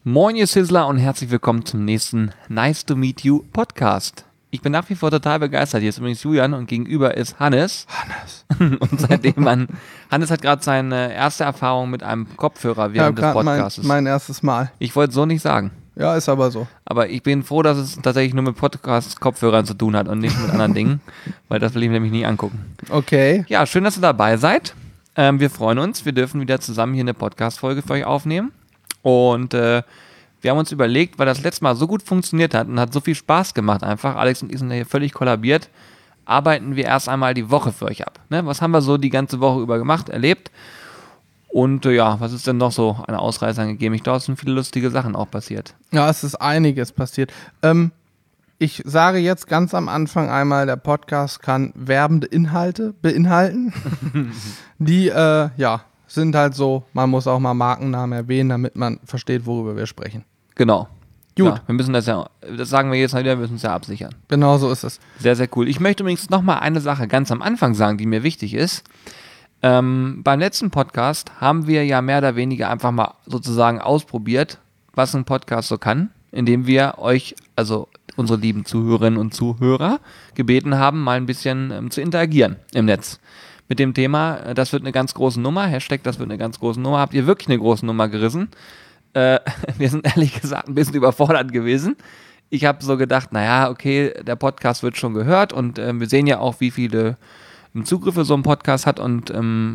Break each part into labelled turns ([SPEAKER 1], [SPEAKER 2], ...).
[SPEAKER 1] Moin ihr Sizzler und herzlich willkommen zum nächsten Nice to Meet You Podcast. Ich bin nach wie vor total begeistert. Hier ist übrigens Julian und gegenüber ist Hannes. Und Hannes hat gerade seine erste Erfahrung mit einem Kopfhörer während des Podcasts.
[SPEAKER 2] Mein erstes Mal.
[SPEAKER 1] Ich wollte es so nicht sagen.
[SPEAKER 2] Ja, ist aber so.
[SPEAKER 1] Aber ich bin froh, dass es tatsächlich nur mit Podcast-Kopfhörern zu tun hat und nicht mit anderen Dingen, weil das will ich mir nämlich nie angucken.
[SPEAKER 2] Okay.
[SPEAKER 1] Ja, schön, dass ihr dabei seid. Wir freuen uns. Wir dürfen wieder zusammen hier eine Podcast-Folge für euch aufnehmen. Und wir haben uns überlegt, weil das letzte Mal so gut funktioniert hat und hat so viel Spaß gemacht einfach, Alex und ich sind hier völlig kollabiert, arbeiten wir erst einmal die Woche für euch ab. Ne? Was haben wir so die ganze Woche über gemacht, erlebt? Und was ist denn noch so an Ausreißern gegeben? Ich glaube, es sind viele lustige Sachen auch passiert.
[SPEAKER 2] Ja, es ist einiges passiert. Ich sage jetzt ganz am Anfang einmal, der Podcast kann werbende Inhalte beinhalten. Die, sind halt so, man muss auch mal Markennamen erwähnen, damit man versteht, worüber wir sprechen.
[SPEAKER 1] Genau.
[SPEAKER 2] Gut.
[SPEAKER 1] Ja, wir müssen das sagen wir jetzt mal wieder, wir müssen es ja absichern.
[SPEAKER 2] Genau so ist es.
[SPEAKER 1] Sehr, sehr cool. Ich möchte übrigens nochmal eine Sache ganz am Anfang sagen, die mir wichtig ist. Beim letzten Podcast haben wir ja mehr oder weniger einfach mal sozusagen ausprobiert, was ein Podcast so kann, indem wir euch, also unsere lieben Zuhörerinnen und Zuhörer, gebeten haben, mal ein bisschen zu interagieren im Netz. Mit dem Thema, das wird eine ganz große Nummer, Hashtag, das wird eine ganz große Nummer, habt ihr wirklich eine große Nummer gerissen? Wir sind ehrlich gesagt ein bisschen überfordert gewesen. Ich habe so gedacht, naja, okay, der Podcast wird schon gehört und wir sehen ja auch, wie viele Zugriffe so ein Podcast hat und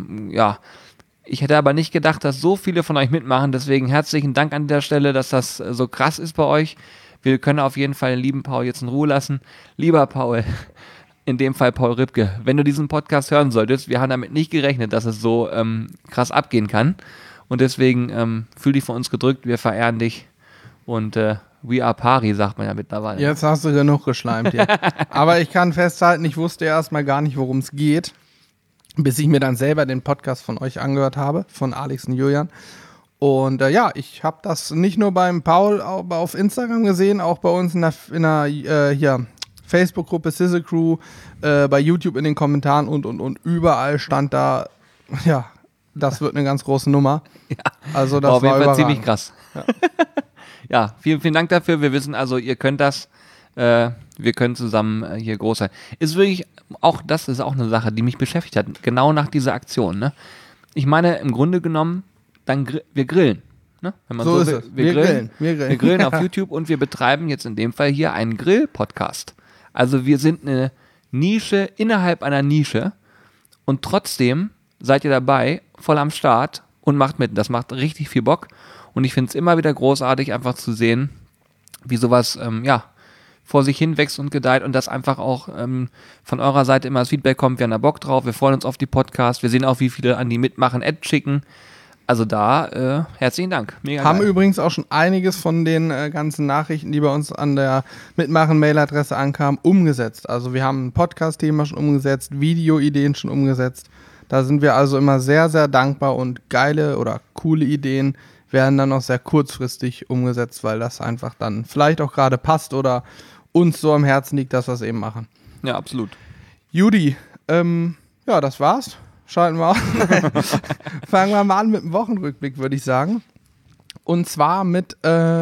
[SPEAKER 1] ich hätte aber nicht gedacht, dass so viele von euch mitmachen, deswegen herzlichen Dank an der Stelle, dass das so krass ist bei euch. Wir können auf jeden Fall den lieben Paul jetzt in Ruhe lassen. Lieber Paul, in dem Fall Paul Ripke, wenn du diesen Podcast hören solltest, wir haben damit nicht gerechnet, dass es so krass abgehen kann und deswegen fühl dich von uns gedrückt, wir verehren dich und we are pari, sagt man ja mittlerweile.
[SPEAKER 2] Jetzt hast du genug geschleimt hier. Aber ich kann festhalten, ich wusste erstmal gar nicht, worum es geht, bis ich mir dann selber den Podcast von euch angehört habe, von Alex und Julian. Und ich habe das nicht nur beim Paul auf Instagram gesehen, auch bei uns in der Facebook-Gruppe Sizzle Crew, bei YouTube in den Kommentaren und überall stand da, ja, das wird eine ganz große Nummer.
[SPEAKER 1] Ja.
[SPEAKER 2] Also das
[SPEAKER 1] auf jeden
[SPEAKER 2] war
[SPEAKER 1] Fall
[SPEAKER 2] überragend.
[SPEAKER 1] ziemlich krass. Ja, vielen, vielen Dank dafür. Wir wissen also, ihr könnt das. Wir können zusammen hier groß sein. Ist wirklich, das ist auch eine Sache, die mich beschäftigt hat, genau nach dieser Aktion. Ne? Ich meine, im Grunde genommen, wir grillen. Ne? Wenn man
[SPEAKER 2] so ist es. Wir grillen.
[SPEAKER 1] Wir grillen auf YouTube und wir betreiben jetzt in dem Fall hier einen Grill-Podcast. Also wir sind eine Nische innerhalb einer Nische und trotzdem seid ihr dabei, voll am Start und macht mit. Das macht richtig viel Bock und ich finde es immer wieder großartig, einfach zu sehen, wie sowas, vor sich hin wächst und gedeiht und dass einfach auch von eurer Seite immer das Feedback kommt, wir haben da Bock drauf, wir freuen uns auf die Podcasts, wir sehen auch, wie viele an die mitmachen, Ad schicken. Also da, herzlichen Dank. Mega
[SPEAKER 2] Haben
[SPEAKER 1] geil.
[SPEAKER 2] übrigens auch schon einiges von den ganzen Nachrichten, die bei uns an der Mitmachen-Mailadresse ankamen, umgesetzt. Also wir haben ein Podcast-Thema schon umgesetzt, Videoideen schon umgesetzt. Da sind wir also immer sehr, sehr dankbar und geile oder coole Ideen werden dann auch sehr kurzfristig umgesetzt, weil das einfach dann vielleicht auch gerade passt oder uns so am Herzen liegt, dass wir es eben machen.
[SPEAKER 1] Ja, absolut.
[SPEAKER 2] Judy, das war's. Schalten wir auf. Fangen wir mal an mit dem Wochenrückblick, würde ich sagen. Und zwar mit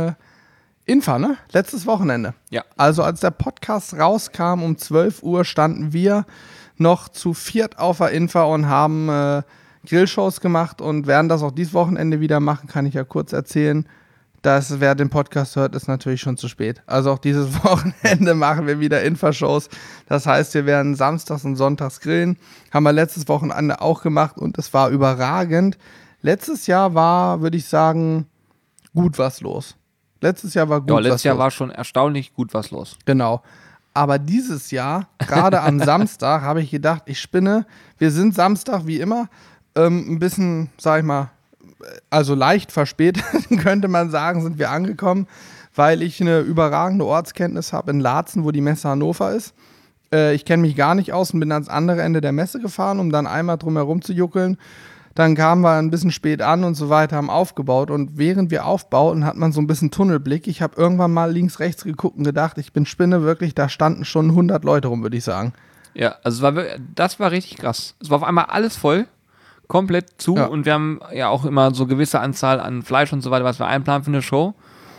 [SPEAKER 2] Infa, ne? Letztes Wochenende.
[SPEAKER 1] Ja.
[SPEAKER 2] Also als der Podcast rauskam, um 12 Uhr standen wir noch zu viert auf der Infa und haben Grillshows gemacht und werden das auch dieses Wochenende wieder machen, kann ich ja kurz erzählen. Wer den Podcast hört, ist natürlich schon zu spät. Also auch dieses Wochenende machen wir wieder Infoshows. Das heißt, wir werden samstags und sonntags grillen. Haben wir letztes Wochenende auch gemacht und es war überragend. Letztes Jahr war, würde ich sagen, gut was los. Letztes Jahr war gut was los.
[SPEAKER 1] Letztes Jahr war schon erstaunlich gut was los.
[SPEAKER 2] Genau. Aber dieses Jahr, gerade am Samstag, habe ich gedacht, ich spinne. Wir sind Samstag wie immer ein bisschen, sag ich mal, also leicht verspätet, könnte man sagen, sind wir angekommen, weil ich eine überragende Ortskenntnis habe in Laatzen, wo die Messe Hannover ist. Ich kenne mich gar nicht aus und bin ans andere Ende der Messe gefahren, um dann einmal drumherum zu juckeln. Dann kamen wir ein bisschen spät an und so weiter, haben aufgebaut und während wir aufbauten, hat man so ein bisschen Tunnelblick. Ich habe irgendwann mal links, rechts geguckt und gedacht, ich bin Spinne, wirklich, da standen schon 100 Leute rum, würde ich sagen.
[SPEAKER 1] Ja, also das war richtig krass. Es war auf einmal alles voll. komplett zu und wir haben ja auch immer so gewisse Anzahl an Fleisch und so weiter, was wir einplanen für eine Show.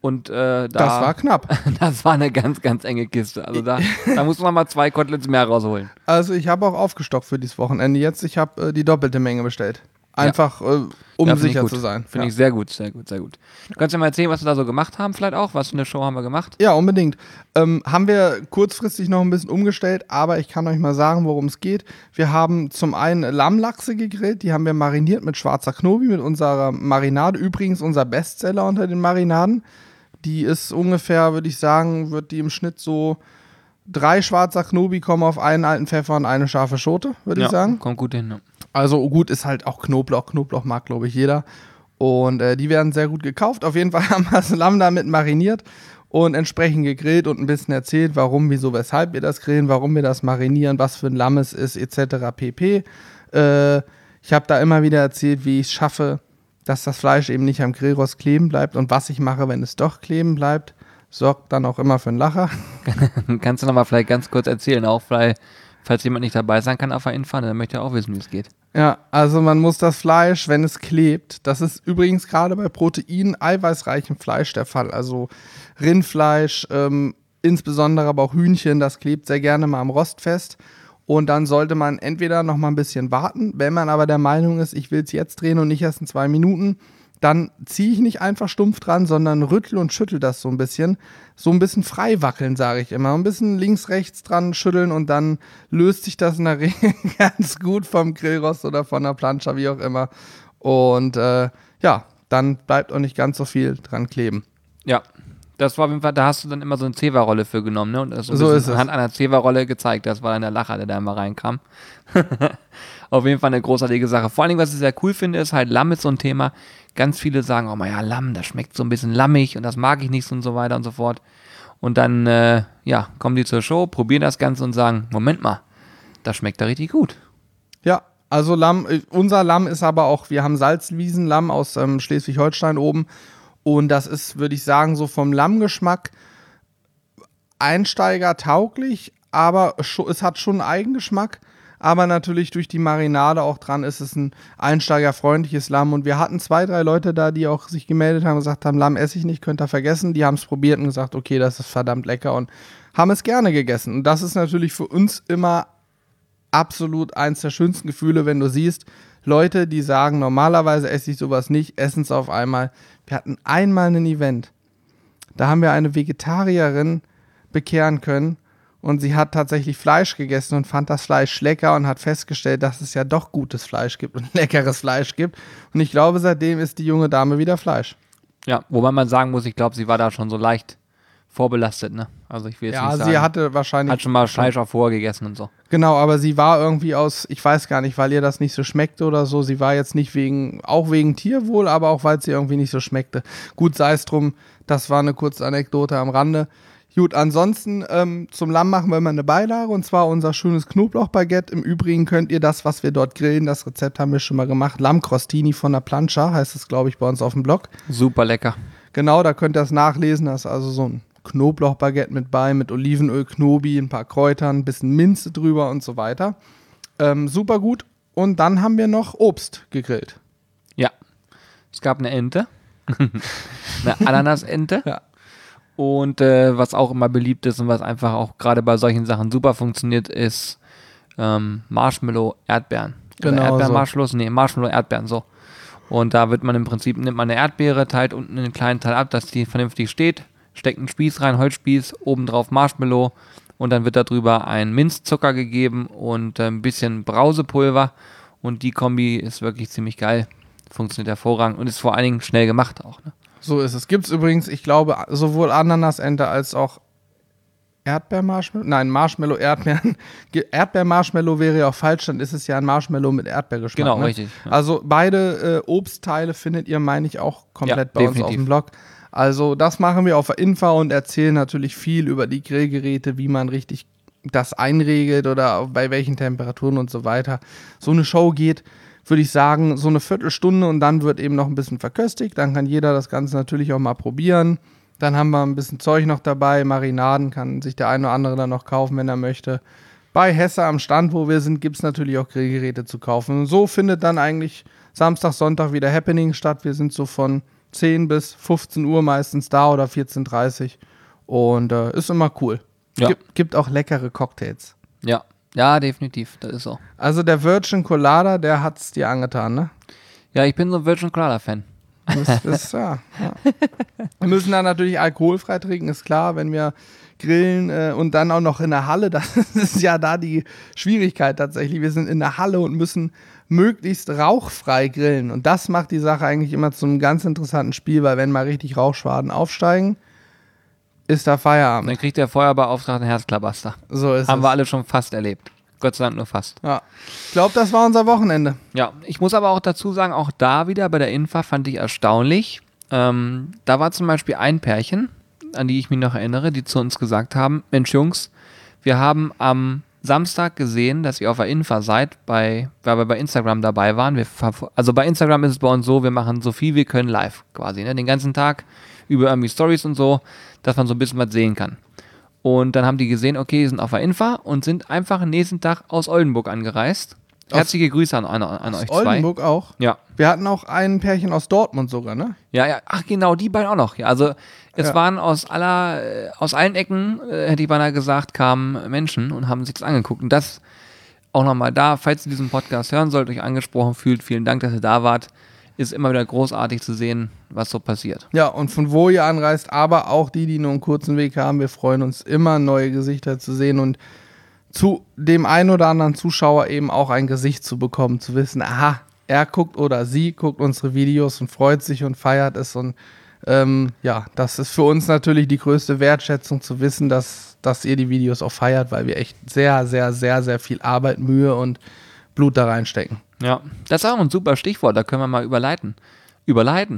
[SPEAKER 1] Und
[SPEAKER 2] Das war knapp.
[SPEAKER 1] Das war eine ganz, ganz enge Kiste. Also da muss man mal 2 Koteletts mehr rausholen.
[SPEAKER 2] Also ich habe auch aufgestockt für dieses Wochenende jetzt. Ich habe die doppelte Menge bestellt. Einfach, um
[SPEAKER 1] Ja,
[SPEAKER 2] sicher zu sein.
[SPEAKER 1] Finde ich sehr gut, sehr gut, sehr gut. Du kannst ja mal erzählen, was wir da so gemacht haben, vielleicht auch. Was für eine Show haben wir gemacht?
[SPEAKER 2] Ja, unbedingt. Haben wir kurzfristig noch ein bisschen umgestellt, aber ich kann euch mal sagen, worum es geht. Wir haben zum einen Lammlachse gegrillt, die haben wir mariniert mit schwarzer Knobi, mit unserer Marinade. Übrigens unser Bestseller unter den Marinaden. Die ist ungefähr, würde ich sagen, wird die im Schnitt so 3 schwarzer Knobi kommen auf einen alten Pfeffer und eine scharfe Schote, würde ich sagen.
[SPEAKER 1] Kommt gut hin. Ja.
[SPEAKER 2] Also gut ist halt auch Knoblauch. Knoblauch mag, glaube ich, jeder. Und die werden sehr gut gekauft. Auf jeden Fall haben wir das Lamm damit mariniert und entsprechend gegrillt und ein bisschen erzählt, warum, wieso, weshalb wir das grillen, warum wir das marinieren, was für ein Lamm es ist, etc. pp. Ich habe da immer wieder erzählt, wie ich es schaffe, dass das Fleisch eben nicht am Grillrost kleben bleibt und was ich mache, wenn es doch kleben bleibt. Sorgt dann auch immer für einen Lacher.
[SPEAKER 1] Kannst du nochmal vielleicht ganz kurz erzählen, auch vielleicht, falls jemand nicht dabei sein kann auf der Info, dann möchte er auch wissen, wie es geht.
[SPEAKER 2] Ja, also man muss das Fleisch, wenn es klebt, das ist übrigens gerade bei eiweißreichem Fleisch der Fall, also Rindfleisch, insbesondere aber auch Hühnchen, das klebt sehr gerne mal am Rost fest und dann sollte man entweder noch mal ein bisschen warten, wenn man aber der Meinung ist, ich will es jetzt drehen und nicht erst in 2 Minuten, dann ziehe ich nicht einfach stumpf dran, sondern rüttel und schüttel das so ein bisschen frei wackeln, sage ich immer. Ein bisschen links, rechts dran schütteln und dann löst sich das in der Regel ganz gut vom Grillrost oder von der Plancha, wie auch immer. Und ja, dann bleibt auch nicht ganz so viel dran kleben.
[SPEAKER 1] Ja, das war auf jeden Fall, da hast du dann immer so eine Zewa-Rolle für genommen, ne? Und das
[SPEAKER 2] So ist es.
[SPEAKER 1] Anhand einer Zewa-Rolle gezeigt, das war dann der Lacher, der da immer reinkam. Auf jeden Fall eine großartige Sache. Vor allen Dingen, was ich sehr cool finde, ist halt, Lamm ist so ein Thema. Ganz viele sagen, oh ja, Lamm, das schmeckt so ein bisschen lammig und das mag ich nicht und so weiter und so fort. Und dann, kommen die zur Show, probieren das Ganze und sagen, Moment mal, das schmeckt da richtig gut.
[SPEAKER 2] Ja, also Lamm, unser Lamm ist aber auch, wir haben Salzwiesenlamm aus Schleswig-Holstein oben und das ist, würde ich sagen, so vom Lammgeschmack einsteigertauglich, aber es hat schon einen Eigengeschmack. Aber natürlich durch die Marinade auch dran ist es ein einsteigerfreundliches Lamm. Und wir hatten 2, 3 Leute da, die auch sich gemeldet haben und gesagt haben, Lamm esse ich nicht, könnt ihr vergessen. Die haben es probiert und gesagt, okay, das ist verdammt lecker und haben es gerne gegessen. Und das ist natürlich für uns immer absolut eins der schönsten Gefühle, wenn du siehst, Leute, die sagen, normalerweise esse ich sowas nicht, essen es auf einmal. Wir hatten einmal ein Event, da haben wir eine Vegetarierin bekehren können. Und sie hat tatsächlich Fleisch gegessen und fand das Fleisch lecker und hat festgestellt, dass es ja doch gutes Fleisch gibt und leckeres Fleisch gibt. Und ich glaube, seitdem isst die junge Dame wieder Fleisch.
[SPEAKER 1] Ja, wobei man sagen muss, ich glaube, sie war da schon so leicht vorbelastet, ne? Also ich will jetzt nicht sagen.
[SPEAKER 2] Sie hatte wahrscheinlich...
[SPEAKER 1] Hat schon mal Fleisch auch vorher gegessen und so.
[SPEAKER 2] Genau, aber sie war irgendwie ich weiß gar nicht, weil ihr das nicht so schmeckte oder so. Sie war jetzt nicht auch wegen Tierwohl, aber auch weil es ihr irgendwie nicht so schmeckte. Gut, sei es drum, das war eine kurze Anekdote am Rande. Gut, ansonsten zum Lamm machen wir immer eine Beilage und zwar unser schönes Knoblauchbaguette. Im Übrigen könnt ihr das, was wir dort grillen, das Rezept haben wir schon mal gemacht. Lammcrostini von der Plancha heißt es, glaube ich, bei uns auf dem Blog.
[SPEAKER 1] Super lecker.
[SPEAKER 2] Genau, da könnt ihr das nachlesen. Das ist also so ein Knoblauchbaguette mit Olivenöl, Knobi, ein paar Kräutern, ein bisschen Minze drüber und so weiter. Super gut. Und dann haben wir noch Obst gegrillt.
[SPEAKER 1] Ja, es gab eine Ente, eine Ananasente.
[SPEAKER 2] Ja.
[SPEAKER 1] Und was auch immer beliebt ist und was einfach auch gerade bei solchen Sachen super funktioniert, ist Marshmallow-Erdbeeren.
[SPEAKER 2] Genau
[SPEAKER 1] Erdbeeren-Marshmallows? Nee, Marshmallow-Erdbeeren, so. Und da nimmt man eine Erdbeere, teilt unten einen kleinen Teil ab, dass die vernünftig steht, steckt einen Spieß rein, Holzspieß, obendrauf Marshmallow und dann wird darüber ein Minzzucker gegeben und ein bisschen Brausepulver und die Kombi ist wirklich ziemlich geil, funktioniert hervorragend und ist vor allen Dingen schnell gemacht auch, ne?
[SPEAKER 2] So ist es. Gibt es übrigens, ich glaube, sowohl Ananasente als auch Erdbeermarshmallow? Nein, Marshmallow-Erdbeeren. Erdbeermarshmallow wäre ja auch falsch, dann ist es ja ein Marshmallow mit Erdbeergeschmack.
[SPEAKER 1] Genau,
[SPEAKER 2] ne?
[SPEAKER 1] richtig. Ja.
[SPEAKER 2] Also beide Obstteile findet ihr, meine ich, auch komplett bei uns auf dem Blog. Also das machen wir auf der Info und erzählen natürlich viel über die Grillgeräte, wie man richtig das einregelt oder bei welchen Temperaturen und so weiter. So eine Show geht, würde ich sagen, so eine Viertelstunde und dann wird eben noch ein bisschen verköstigt. Dann kann jeder das Ganze natürlich auch mal probieren. Dann haben wir ein bisschen Zeug noch dabei, Marinaden kann sich der eine oder andere dann noch kaufen, wenn er möchte. Bei Hesse am Stand, wo wir sind, gibt es natürlich auch Grillgeräte zu kaufen. Und so findet dann eigentlich Samstag, Sonntag wieder Happening statt. Wir sind so von 10 bis 15 Uhr meistens da oder 14:30 und ist immer cool.
[SPEAKER 1] Ja.
[SPEAKER 2] Gibt auch leckere Cocktails.
[SPEAKER 1] Ja. Ja, definitiv, das ist so.
[SPEAKER 2] Also der Virgin Colada, der hat's dir angetan, ne?
[SPEAKER 1] Ja, ich bin so ein Virgin Colada-Fan.
[SPEAKER 2] Ja. Wir müssen da natürlich alkoholfrei trinken, ist klar, wenn wir grillen und dann auch noch in der Halle, das ist ja da die Schwierigkeit tatsächlich. Wir sind in der Halle und müssen möglichst rauchfrei grillen und das macht die Sache eigentlich immer zu einem ganz interessanten Spiel, weil wenn mal richtig Rauchschwaden aufsteigen, ist da Feierabend.
[SPEAKER 1] Dann kriegt der Feuerbeauftragte einen Herzklabaster.
[SPEAKER 2] So ist
[SPEAKER 1] Haben
[SPEAKER 2] es.
[SPEAKER 1] wir alle schon fast erlebt. Gott sei Dank nur fast.
[SPEAKER 2] Ja. Ich glaube, das war unser Wochenende.
[SPEAKER 1] Ja, ich muss aber auch dazu sagen, auch da wieder bei der Infa fand ich erstaunlich. Da war zum Beispiel ein Pärchen, an die ich mich noch erinnere, die zu uns gesagt haben, Mensch Jungs, wir haben am Samstag gesehen, dass ihr auf der Infa seid, weil wir bei Instagram dabei waren. Also bei Instagram ist es bei uns so, wir machen so viel wir können live quasi, ne? Den ganzen Tag über irgendwie Stories und so, dass man so ein bisschen was sehen kann. Und dann haben die gesehen, okay, die sind auf der Infa und sind einfach am nächsten Tag aus Oldenburg angereist. Herzliche Grüße an euch zwei.
[SPEAKER 2] Oldenburg auch.
[SPEAKER 1] Ja.
[SPEAKER 2] Wir hatten auch ein Pärchen aus Dortmund sogar, ne?
[SPEAKER 1] Ja, ach genau, die beiden auch noch. Ja, also es waren aus allen Ecken, hätte ich beinahe gesagt, kamen Menschen und haben sich das angeguckt. Und das auch nochmal da, falls ihr diesen Podcast hören sollt, euch angesprochen fühlt, vielen Dank, dass ihr da wart. Ist immer wieder großartig zu sehen, was so passiert.
[SPEAKER 2] Ja, und von wo ihr anreist, aber auch die nur einen kurzen Weg haben. Wir freuen uns immer, neue Gesichter zu sehen und zu dem einen oder anderen Zuschauer eben auch ein Gesicht zu bekommen, zu wissen, aha, er guckt oder sie guckt unsere Videos und freut sich und feiert es. Und ja, das ist für uns natürlich die größte Wertschätzung zu wissen, dass ihr die Videos auch feiert, weil wir echt sehr, sehr, sehr, sehr viel Arbeit, Mühe und Blut da reinstecken.
[SPEAKER 1] Ja, das ist auch ein super Stichwort, da können wir mal überleiten.
[SPEAKER 2] Überleiten.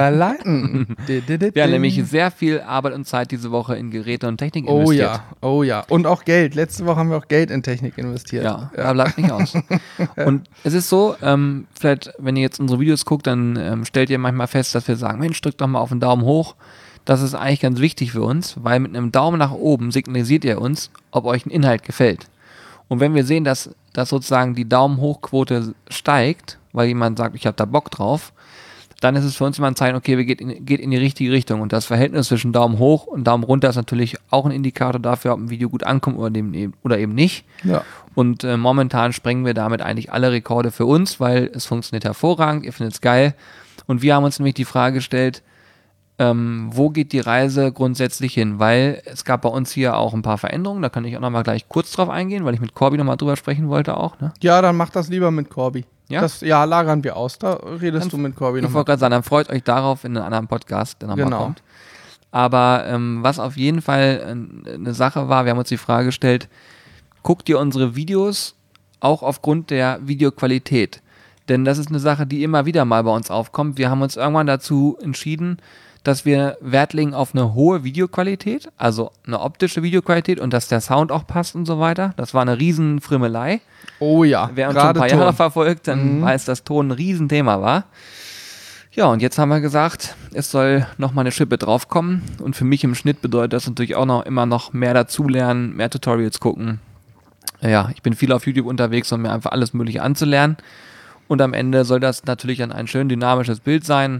[SPEAKER 1] Wir haben nämlich sehr viel Arbeit und Zeit diese Woche in Geräte und Technik investiert.
[SPEAKER 2] Oh ja. Und auch Geld. Letzte Woche haben wir auch Geld in Technik investiert.
[SPEAKER 1] Ja. Da bleibt nicht aus. Und es ist so, vielleicht, wenn ihr jetzt unsere Videos guckt, dann stellt ihr manchmal fest, dass wir sagen, Mensch, drückt doch mal auf den Daumen hoch. Das ist eigentlich ganz wichtig für uns, weil mit einem Daumen nach oben signalisiert ihr uns, ob euch ein Inhalt gefällt. Und wenn wir sehen, dass sozusagen die Daumen-Hoch-Quote steigt, weil jemand sagt, ich habe da Bock drauf, dann ist es für uns immer ein Zeichen, okay, wir geht in die richtige Richtung. Und das Verhältnis zwischen Daumen hoch und Daumen runter ist natürlich auch ein Indikator dafür, ob ein Video gut ankommt oder eben nicht.
[SPEAKER 2] Ja.
[SPEAKER 1] Und momentan sprengen wir damit eigentlich alle Rekorde für uns, weil es funktioniert hervorragend, ihr findet es geil. Und wir haben uns nämlich die Frage gestellt, wo geht die Reise grundsätzlich hin? Weil es gab bei uns hier auch ein paar Veränderungen, da kann ich auch nochmal gleich kurz drauf eingehen, weil ich mit Corby nochmal drüber sprechen wollte auch. Ne?
[SPEAKER 2] Ja, dann mach das lieber mit Corby.
[SPEAKER 1] Ja?
[SPEAKER 2] Das lagern wir aus, da redest du mit Corby
[SPEAKER 1] Ich
[SPEAKER 2] nochmal.
[SPEAKER 1] wollte gerade sagen, dann freut euch darauf in einem anderen Podcast, der nochmal kommt. Aber was auf jeden Fall eine Sache war, wir haben uns die Frage gestellt, guckt ihr unsere Videos auch aufgrund der Videoqualität? Denn das ist eine Sache, die immer wieder mal bei uns aufkommt. Wir haben uns irgendwann dazu entschieden, dass wir Wert legen auf eine hohe Videoqualität, also eine optische Videoqualität und dass der Sound auch passt und so weiter. Das war eine riesen Frümmelei.
[SPEAKER 2] Oh ja,
[SPEAKER 1] Wer uns schon ein paar
[SPEAKER 2] Ton.
[SPEAKER 1] Jahre verfolgt, dann weiß, dass Ton ein Riesenthema war. Ja, und jetzt haben wir gesagt, es soll noch mal eine Schippe draufkommen. Und für mich im Schnitt bedeutet das natürlich auch immer noch mehr dazulernen, mehr Tutorials gucken. Ja, ich bin viel auf YouTube unterwegs, um mir einfach alles Mögliche anzulernen. Und am Ende soll das natürlich dann ein schön dynamisches Bild sein.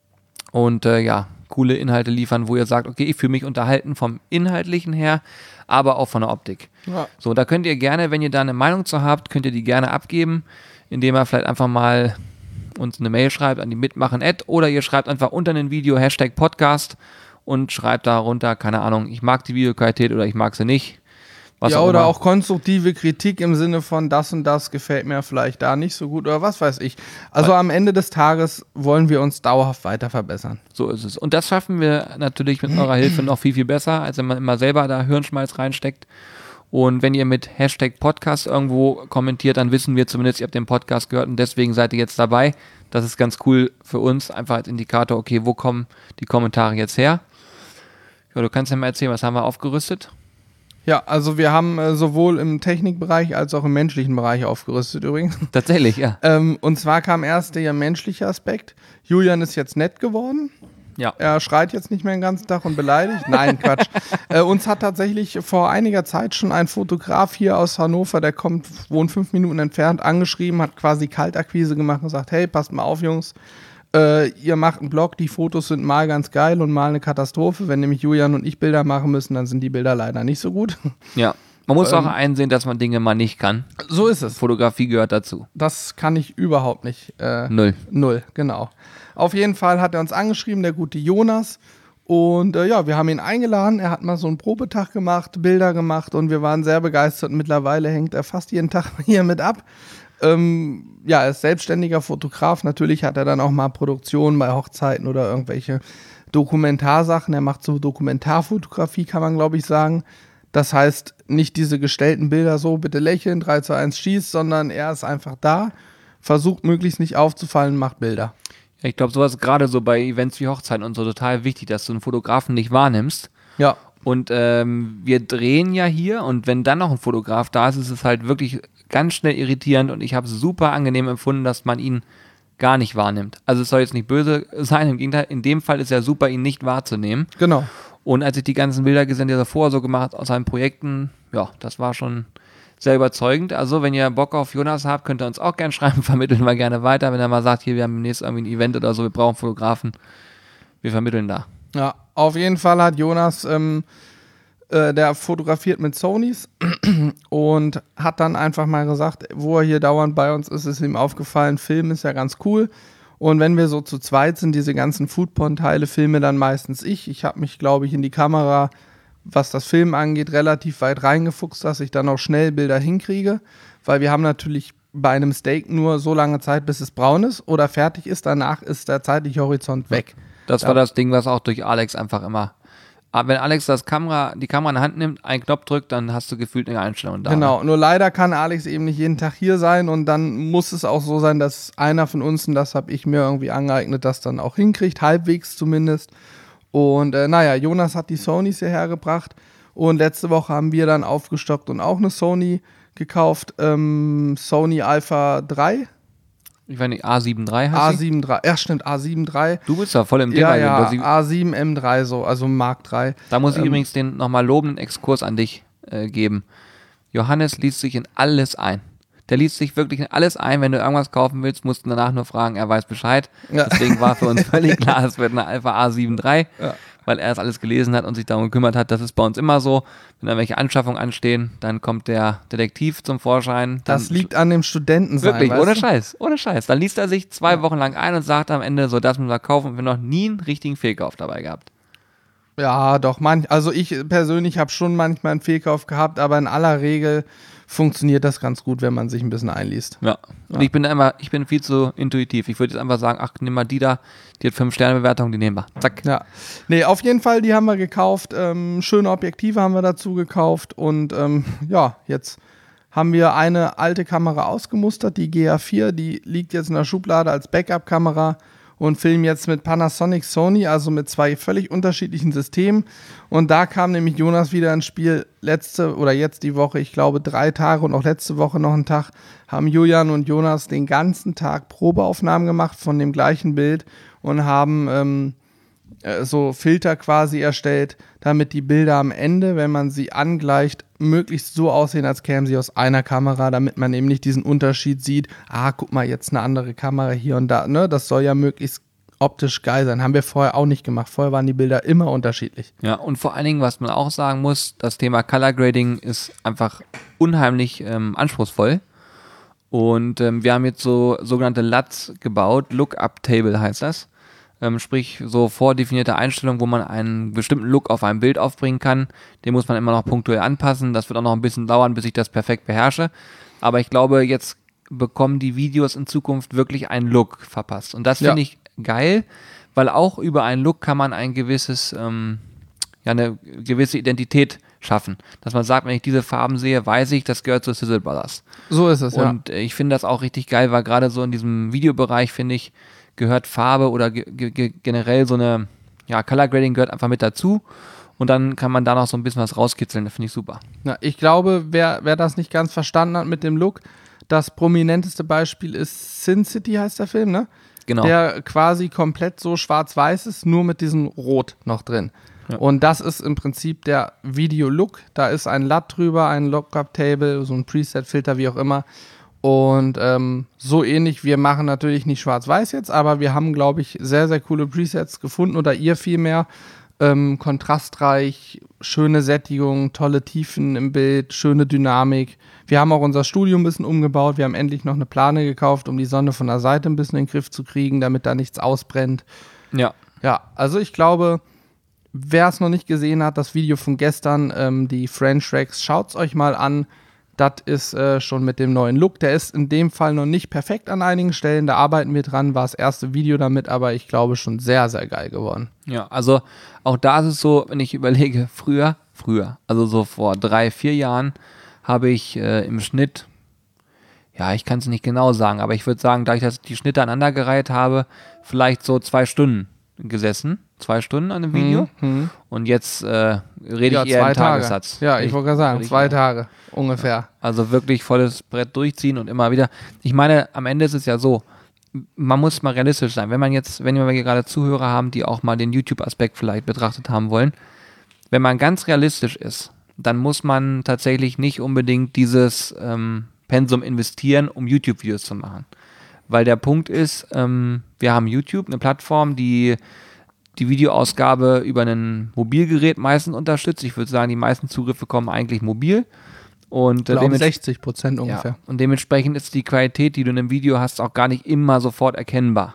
[SPEAKER 1] Und coole Inhalte liefern, wo ihr sagt, okay, ich fühle mich unterhalten vom Inhaltlichen her, aber auch von der Optik.
[SPEAKER 2] Ja.
[SPEAKER 1] So, da könnt ihr gerne, wenn ihr da eine Meinung zu habt, könnt ihr die gerne abgeben, indem ihr vielleicht einfach mal uns eine Mail schreibt an die Mitmachen@ oder ihr schreibt einfach unter ein Video #Podcast und schreibt da runter, keine Ahnung, ich mag die Videoqualität oder ich mag sie nicht. Was
[SPEAKER 2] Ja, oder
[SPEAKER 1] immer.
[SPEAKER 2] auch konstruktive Kritik im Sinne von das und das gefällt mir vielleicht da nicht so gut oder was weiß ich. Also am Ende des Tages wollen wir uns dauerhaft weiter verbessern.
[SPEAKER 1] So ist es. Und das schaffen wir natürlich mit eurer Hilfe noch viel, viel besser, als wenn man immer selber da Hirnschmalz reinsteckt. Und wenn ihr mit #Podcast irgendwo kommentiert, dann wissen wir zumindest, ihr habt den Podcast gehört und deswegen seid ihr jetzt dabei. Das ist ganz cool für uns, einfach als Indikator, okay, wo kommen die Kommentare jetzt her? Ja, du kannst ja mal erzählen, was haben wir aufgerüstet?
[SPEAKER 2] Ja, also wir haben sowohl im Technikbereich als auch im menschlichen Bereich aufgerüstet übrigens.
[SPEAKER 1] Tatsächlich, ja.
[SPEAKER 2] Und zwar kam erst der menschliche Aspekt. Julian ist jetzt nett geworden.
[SPEAKER 1] Ja.
[SPEAKER 2] Er schreit jetzt nicht mehr den ganzen Tag und beleidigt. Nein, Quatsch. Uns hat tatsächlich vor einiger Zeit schon ein Fotograf hier aus Hannover, der wohnt 5 Minuten entfernt, angeschrieben, hat quasi Kaltakquise gemacht und gesagt, hey, passt mal auf, Jungs. Ihr macht einen Blog, die Fotos sind mal ganz geil und mal eine Katastrophe. Wenn nämlich Julian und ich Bilder machen müssen, dann sind die Bilder leider nicht so gut.
[SPEAKER 1] Ja. Man muss auch einsehen, dass man Dinge mal nicht kann.
[SPEAKER 2] So ist es.
[SPEAKER 1] Fotografie gehört dazu.
[SPEAKER 2] Das kann ich überhaupt nicht.
[SPEAKER 1] Null,
[SPEAKER 2] genau. Auf jeden Fall hat er uns angeschrieben, der gute Jonas. Und wir haben ihn eingeladen. Er hat mal so einen Probetag gemacht, Bilder gemacht und wir waren sehr begeistert. Mittlerweile hängt er fast jeden Tag hier mit ab. Er ist selbstständiger Fotograf. Natürlich hat er dann auch mal Produktionen bei Hochzeiten oder irgendwelche Dokumentarsachen. Er macht so Dokumentarfotografie, kann man glaube ich sagen. Das heißt, nicht diese gestellten Bilder so, bitte lächeln, 3 zu 1 schießt, sondern er ist einfach da, versucht möglichst nicht aufzufallen, macht Bilder.
[SPEAKER 1] Ja, ich glaube, sowas gerade so bei Events wie Hochzeiten und so total wichtig, dass du einen Fotografen nicht wahrnimmst.
[SPEAKER 2] Ja.
[SPEAKER 1] Und wir drehen ja hier und wenn dann noch ein Fotograf da ist, ist es halt wirklich ganz schnell irritierend und ich habe es super angenehm empfunden, dass man ihn gar nicht wahrnimmt. Also es soll jetzt nicht böse sein, im Gegenteil, in dem Fall ist ja super, ihn nicht wahrzunehmen.
[SPEAKER 2] Genau.
[SPEAKER 1] Und als ich die ganzen Bilder gesehen, die er vorher so gemacht hat aus seinen Projekten, ja, das war schon sehr überzeugend. Also, wenn ihr Bock auf Jonas habt, könnt ihr uns auch gerne schreiben, vermitteln wir gerne weiter. Wenn er mal sagt, hier, wir haben demnächst irgendwie ein Event oder so, wir brauchen Fotografen, wir vermitteln da.
[SPEAKER 2] Ja, auf jeden Fall hat Jonas, der fotografiert mit Sonys und hat dann einfach mal gesagt, wo er hier dauernd bei uns ist ihm aufgefallen, Film ist ja ganz cool. Und wenn wir so zu zweit sind, diese ganzen Foodporn-Teile filme dann meistens ich. Ich habe mich, glaube ich, in die Kamera, was das Filmen angeht, relativ weit reingefuchst, dass ich dann auch schnell Bilder hinkriege. Weil wir haben natürlich bei einem Steak nur so lange Zeit, bis es braun ist oder fertig ist. Danach ist der zeitliche Horizont weg.
[SPEAKER 1] Das war das Ding, was auch durch Alex einfach immer... Aber wenn Alex die Kamera in die Hand nimmt, einen Knopf drückt, dann hast du gefühlt eine Einstellung da.
[SPEAKER 2] Genau, nur leider kann Alex eben nicht jeden Tag hier sein und dann muss es auch so sein, dass einer von uns, und das habe ich mir irgendwie angeeignet, das dann auch hinkriegt, halbwegs zumindest. Und Jonas hat die Sonys hierher gebracht und letzte Woche haben wir dann aufgestockt und auch eine Sony gekauft, Sony Alpha 3.
[SPEAKER 1] Ich weiß nicht, A7 III heißt
[SPEAKER 2] A7 III, ja stimmt, A7 III.
[SPEAKER 1] Du bist da voll im Thema.
[SPEAKER 2] Ja, A7 M3 so, also Mark III.
[SPEAKER 1] Da muss ich übrigens den nochmal lobenden Exkurs an dich geben. Johannes liest sich in alles ein. Der liest sich wirklich in alles ein. Wenn du irgendwas kaufen willst, musst du danach nur fragen, er weiß Bescheid. Ja. Deswegen war für uns völlig klar, es wird eine Alpha A7 III, weil er es alles gelesen hat und sich darum gekümmert hat. Das ist bei uns immer so. Wenn da welche Anschaffungen anstehen, dann kommt der Detektiv zum Vorschein.
[SPEAKER 2] Das liegt an dem Studentensein.
[SPEAKER 1] Wirklich, ohne Scheiß. Dann liest er sich 2 Wochen lang ein und sagt am Ende, so, das müssen wir kaufen, und wir noch nie einen richtigen Fehlkauf dabei gehabt.
[SPEAKER 2] Ja, doch, also ich persönlich habe schon manchmal einen Fehlkauf gehabt, aber in aller Regel funktioniert das ganz gut, wenn man sich ein bisschen einliest.
[SPEAKER 1] Ja, und ich bin viel zu intuitiv. Ich würde jetzt einfach sagen, ach, nimm mal die da, die hat 5-Sterne-Bewertung, die nehmen wir. Zack.
[SPEAKER 2] Ja, nee, auf jeden Fall, die haben wir gekauft. Schöne Objektive haben wir dazu gekauft und jetzt haben wir eine alte Kamera ausgemustert, die GA4, die liegt jetzt in der Schublade als Backup-Kamera und filmen jetzt mit Panasonic Sony, also mit 2 völlig unterschiedlichen Systemen. Und da kam nämlich Jonas wieder ins Spiel. Jetzt die Woche, ich glaube 3 Tage und auch letzte Woche noch einen Tag, haben Julian und Jonas den ganzen Tag Probeaufnahmen gemacht von dem gleichen Bild und haben so Filter quasi erstellt, damit die Bilder am Ende, wenn man sie angleicht, möglichst so aussehen, als kämen sie aus einer Kamera, damit man eben nicht diesen Unterschied sieht, guck mal, jetzt eine andere Kamera hier und da, ne? Das soll ja möglichst optisch geil sein. Haben wir vorher auch nicht gemacht. Vorher waren die Bilder immer unterschiedlich.
[SPEAKER 1] Ja, und vor allen Dingen, was man auch sagen muss, das Thema Color Grading ist einfach unheimlich anspruchsvoll. Und wir haben jetzt so sogenannte LUTs gebaut, Lookup Table heißt das. Sprich, so vordefinierte Einstellungen, wo man einen bestimmten Look auf einem Bild aufbringen kann. Den muss man immer noch punktuell anpassen. Das wird auch noch ein bisschen dauern, bis ich das perfekt beherrsche. Aber ich glaube, jetzt bekommen die Videos in Zukunft wirklich einen Look verpasst. Und das finde ich geil, weil auch über einen Look kann man ein gewisses, eine gewisse Identität schaffen. Dass man sagt, wenn ich diese Farben sehe, weiß ich, das gehört zu Sizzle Brothers.
[SPEAKER 2] So ist es,
[SPEAKER 1] Und ich finde das auch richtig geil, weil gerade so in diesem Videobereich, finde ich, gehört Farbe oder generell so eine, Color Grading gehört einfach mit dazu und dann kann man da noch so ein bisschen was rauskitzeln, das finde ich super.
[SPEAKER 2] Ja, ich glaube, wer das nicht ganz verstanden hat mit dem Look, das prominenteste Beispiel ist Sin City, heißt der Film, ne?
[SPEAKER 1] Genau.
[SPEAKER 2] Der quasi komplett so schwarz-weiß ist, nur mit diesem Rot noch drin. Ja. Und das ist im Prinzip der Video-Look, da ist ein LUT drüber, ein Lookup-Table, so ein Preset-Filter, wie auch immer. Und so ähnlich, wir machen natürlich nicht schwarz-weiß jetzt, aber wir haben, glaube ich, sehr, sehr coole Presets gefunden oder ihr vielmehr. Kontrastreich, schöne Sättigung, tolle Tiefen im Bild, schöne Dynamik. Wir haben auch unser Studio ein bisschen umgebaut. Wir haben endlich noch eine Plane gekauft, um die Sonne von der Seite ein bisschen in den Griff zu kriegen, damit da nichts ausbrennt.
[SPEAKER 1] Ja.
[SPEAKER 2] Ja, also ich glaube, wer es noch nicht gesehen hat, das Video von gestern, die French Tracks, schaut es euch mal an. Das ist schon mit dem neuen Look. Der ist in dem Fall noch nicht perfekt an einigen Stellen. Da arbeiten wir dran. War das erste Video damit, aber ich glaube schon sehr, sehr geil geworden.
[SPEAKER 1] Ja, also auch da ist es so, wenn ich überlege, früher, also so vor 3-4 Jahren, habe ich im Schnitt, ja, ich kann es nicht genau sagen, aber ich würde sagen, da ich die Schnitte aneinandergereiht habe, vielleicht so 2 Stunden gesessen. 2 Stunden an dem Video. Und jetzt rede ich eher im Tagessatz.
[SPEAKER 2] Ja, ich wollte gerade sagen, 2 Tage ungefähr.
[SPEAKER 1] Also wirklich volles Brett durchziehen und immer wieder. Ich meine, am Ende ist es ja so, man muss mal realistisch sein. Wenn wir hier gerade Zuhörer haben, die auch mal den YouTube-Aspekt vielleicht betrachtet haben wollen, wenn man ganz realistisch ist, dann muss man tatsächlich nicht unbedingt dieses Pensum investieren, um YouTube-Videos zu machen. Weil der Punkt ist, wir haben YouTube, eine Plattform, die Videoausgabe über ein Mobilgerät meistens unterstützt. Ich würde sagen, die meisten Zugriffe kommen eigentlich mobil. Und
[SPEAKER 2] ich glaube 60% ungefähr.
[SPEAKER 1] Ja, und dementsprechend ist die Qualität, die du in einem Video hast, auch gar nicht immer sofort erkennbar.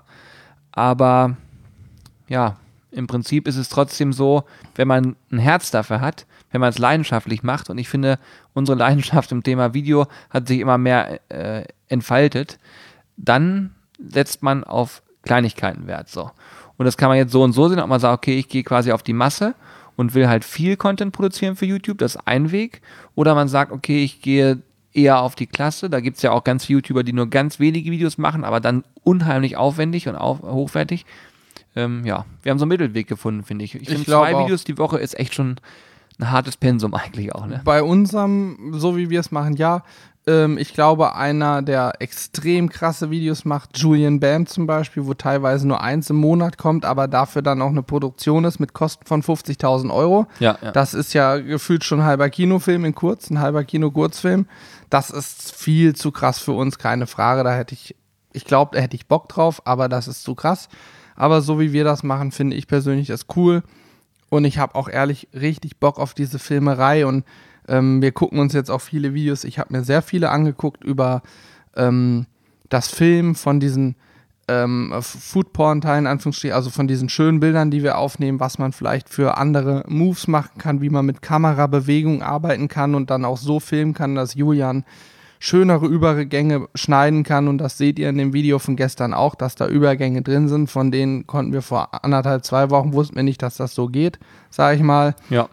[SPEAKER 1] Aber ja, im Prinzip ist es trotzdem so, wenn man ein Herz dafür hat, wenn man es leidenschaftlich macht, und ich finde, unsere Leidenschaft im Thema Video hat sich immer mehr entfaltet, dann setzt man auf Kleinigkeiten Wert. So. Und das kann man jetzt so und so sehen, ob man sagt, okay, ich gehe quasi auf die Masse und will halt viel Content produzieren für YouTube, das ist ein Weg. Oder man sagt, okay, ich gehe eher auf die Klasse. Da gibt es ja auch ganz viele YouTuber, die nur ganz wenige Videos machen, aber dann unheimlich aufwendig und hochwertig. Ja, wir haben so einen Mittelweg gefunden, finde ich. Ich finde, 2 Videos die Woche ist echt schon ein hartes Pensum eigentlich auch. Ne?
[SPEAKER 2] Bei unserem, so wie wir es machen, ja. Ich glaube, einer, der extrem krasse Videos macht, Julian Bam zum Beispiel, wo teilweise nur 1 im Monat kommt, aber dafür dann auch eine Produktion ist mit Kosten von 50.000 Euro.
[SPEAKER 1] Ja.
[SPEAKER 2] Das ist ja gefühlt schon ein halber Kinofilm in kurz, ein halber Kino-Kurzfilm. Das ist viel zu krass für uns, keine Frage. Da hätte ich glaube, da hätte ich Bock drauf, aber das ist zu krass. Aber so wie wir das machen, finde ich persönlich das cool. Und ich habe auch ehrlich richtig Bock auf diese Filmerei und wir gucken uns jetzt auch viele Videos, ich habe mir sehr viele angeguckt über das Filmen von diesen Foodporn-Teilen, Anführungsstrichen, also von diesen schönen Bildern, die wir aufnehmen, was man vielleicht für andere Moves machen kann, wie man mit Kamerabewegung arbeiten kann und dann auch so filmen kann, dass Julian schönere Übergänge schneiden kann, und das seht ihr in dem Video von gestern auch, dass da Übergänge drin sind, von denen konnten wir vor 1,5-2 Wochen, wussten wir nicht, dass das so geht, sage ich mal.
[SPEAKER 1] Ja.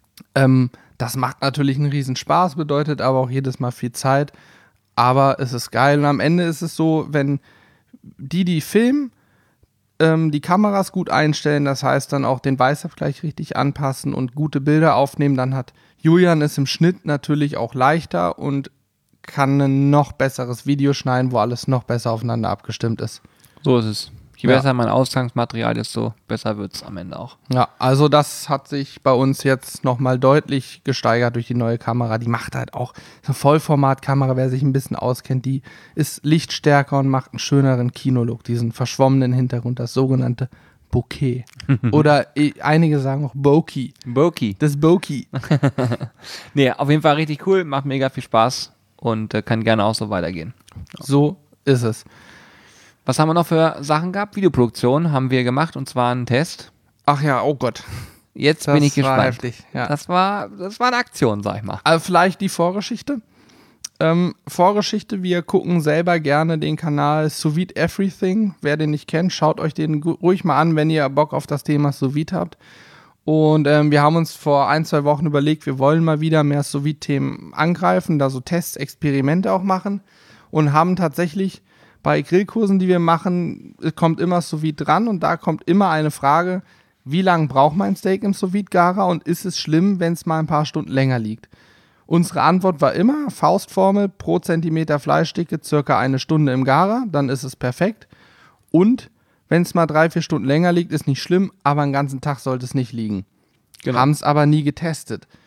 [SPEAKER 2] Das macht natürlich einen riesen Spaß, bedeutet aber auch jedes Mal viel Zeit, aber es ist geil. Und am Ende ist es so, wenn die filmen, die Kameras gut einstellen, das heißt dann auch den Weißabgleich richtig anpassen und gute Bilder aufnehmen, dann hat Julian es im Schnitt natürlich auch leichter und kann ein noch besseres Video schneiden, wo alles noch besser aufeinander abgestimmt ist.
[SPEAKER 1] So ist es. Je besser mein Ausgangsmaterial, desto besser wird es am Ende auch.
[SPEAKER 2] Ja, also das hat sich bei uns jetzt nochmal deutlich gesteigert durch die neue Kamera. Die macht halt auch eine Vollformatkamera, wer sich ein bisschen auskennt, die ist lichtstärker und macht einen schöneren Kinolook, diesen verschwommenen Hintergrund, das sogenannte Bokeh. Oder einige sagen auch Bokeh.
[SPEAKER 1] Bokeh.
[SPEAKER 2] Das Bokeh.
[SPEAKER 1] Nee, auf jeden Fall richtig cool, macht mega viel Spaß und kann gerne auch so weitergehen.
[SPEAKER 2] So ist es.
[SPEAKER 1] Was haben wir noch für Sachen gehabt? Videoproduktion haben wir gemacht, und zwar einen Test.
[SPEAKER 2] Ach ja, oh Gott.
[SPEAKER 1] Jetzt bin ich gespannt.
[SPEAKER 2] Das war heftig, ja.
[SPEAKER 1] Das war eine Aktion, sag ich mal.
[SPEAKER 2] Also vielleicht die Vorgeschichte. Vorgeschichte, wir gucken selber gerne den Kanal Sous Vide Everything. Wer den nicht kennt, schaut euch den ruhig mal an, wenn ihr Bock auf das Thema Sous Vide habt. Und wir haben uns vor 1-2 Wochen überlegt, wir wollen mal wieder mehr Sous Vide-Themen angreifen, da so Tests, Experimente auch machen, und haben tatsächlich bei Grillkursen, die wir machen, kommt immer Sous Vide dran, und da kommt immer eine Frage, wie lange braucht mein Steak im Sous Vide Garer und ist es schlimm, wenn es mal ein paar Stunden länger liegt? Unsere Antwort war immer, Faustformel, pro Zentimeter Fleischdicke circa 1 Stunde im Garer, dann ist es perfekt. Und wenn es mal 3-4 Stunden länger liegt, ist nicht schlimm, aber einen ganzen Tag sollte es nicht liegen.
[SPEAKER 1] Genau.
[SPEAKER 2] Haben es aber nie getestet.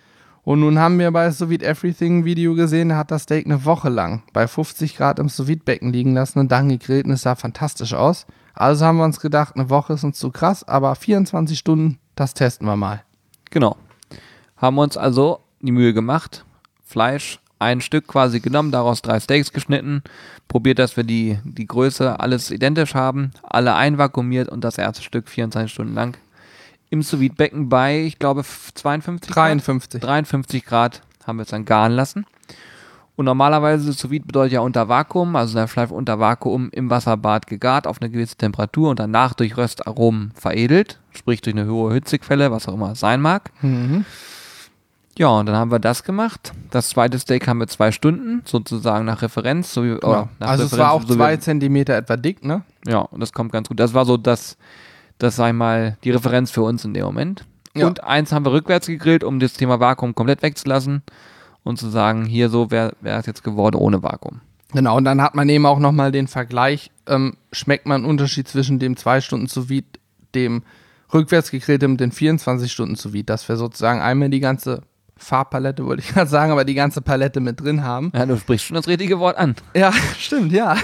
[SPEAKER 2] Und nun haben wir bei Sous Vide Everything ein Video gesehen, der hat das Steak eine Woche lang bei 50 Grad im Sous Vide Becken liegen lassen und dann gegrillt und es sah fantastisch aus. Also haben wir uns gedacht, eine Woche ist uns zu krass, aber 24 Stunden, das testen wir mal.
[SPEAKER 1] Genau. Haben uns also die Mühe gemacht, Fleisch ein Stück quasi genommen, daraus 3 Steaks geschnitten, probiert, dass wir die Größe alles identisch haben, alle einvakuumiert und das erste Stück 24 Stunden lang im Sous-Vide-Becken bei, ich glaube, 53 Grad haben wir es dann garen lassen. Und normalerweise Sous-Vide bedeutet ja unter Vakuum, also das Fleisch unter Vakuum im Wasserbad gegart auf eine gewisse Temperatur und danach durch Röstaromen veredelt, sprich durch eine hohe Hitzequelle, was auch immer es sein mag.
[SPEAKER 2] Mhm.
[SPEAKER 1] Ja, und dann haben wir das gemacht. Das zweite Steak haben wir 2 Stunden, sozusagen nach Referenz.
[SPEAKER 2] Genau. Also es war auch 2 Zentimeter etwa dick, ne?
[SPEAKER 1] Ja, und das kommt ganz gut. Das war so das sag ich mal, die Referenz für uns in dem Moment.
[SPEAKER 2] Ja.
[SPEAKER 1] Und eins haben wir rückwärts gegrillt, um das Thema Vakuum komplett wegzulassen und zu sagen, hier so wäre es jetzt geworden ohne Vakuum.
[SPEAKER 2] Genau, und dann hat man eben auch nochmal den Vergleich, schmeckt man einen Unterschied zwischen dem 2 Stunden Sous Vide, dem rückwärts gegrilltem und den 24 Stunden Sous Vide, dass wir sozusagen einmal die ganze Farbpalette, wollte ich gerade sagen, aber die ganze Palette mit drin haben.
[SPEAKER 1] Ja, du sprichst schon das richtige Wort an.
[SPEAKER 2] Ja, stimmt, ja.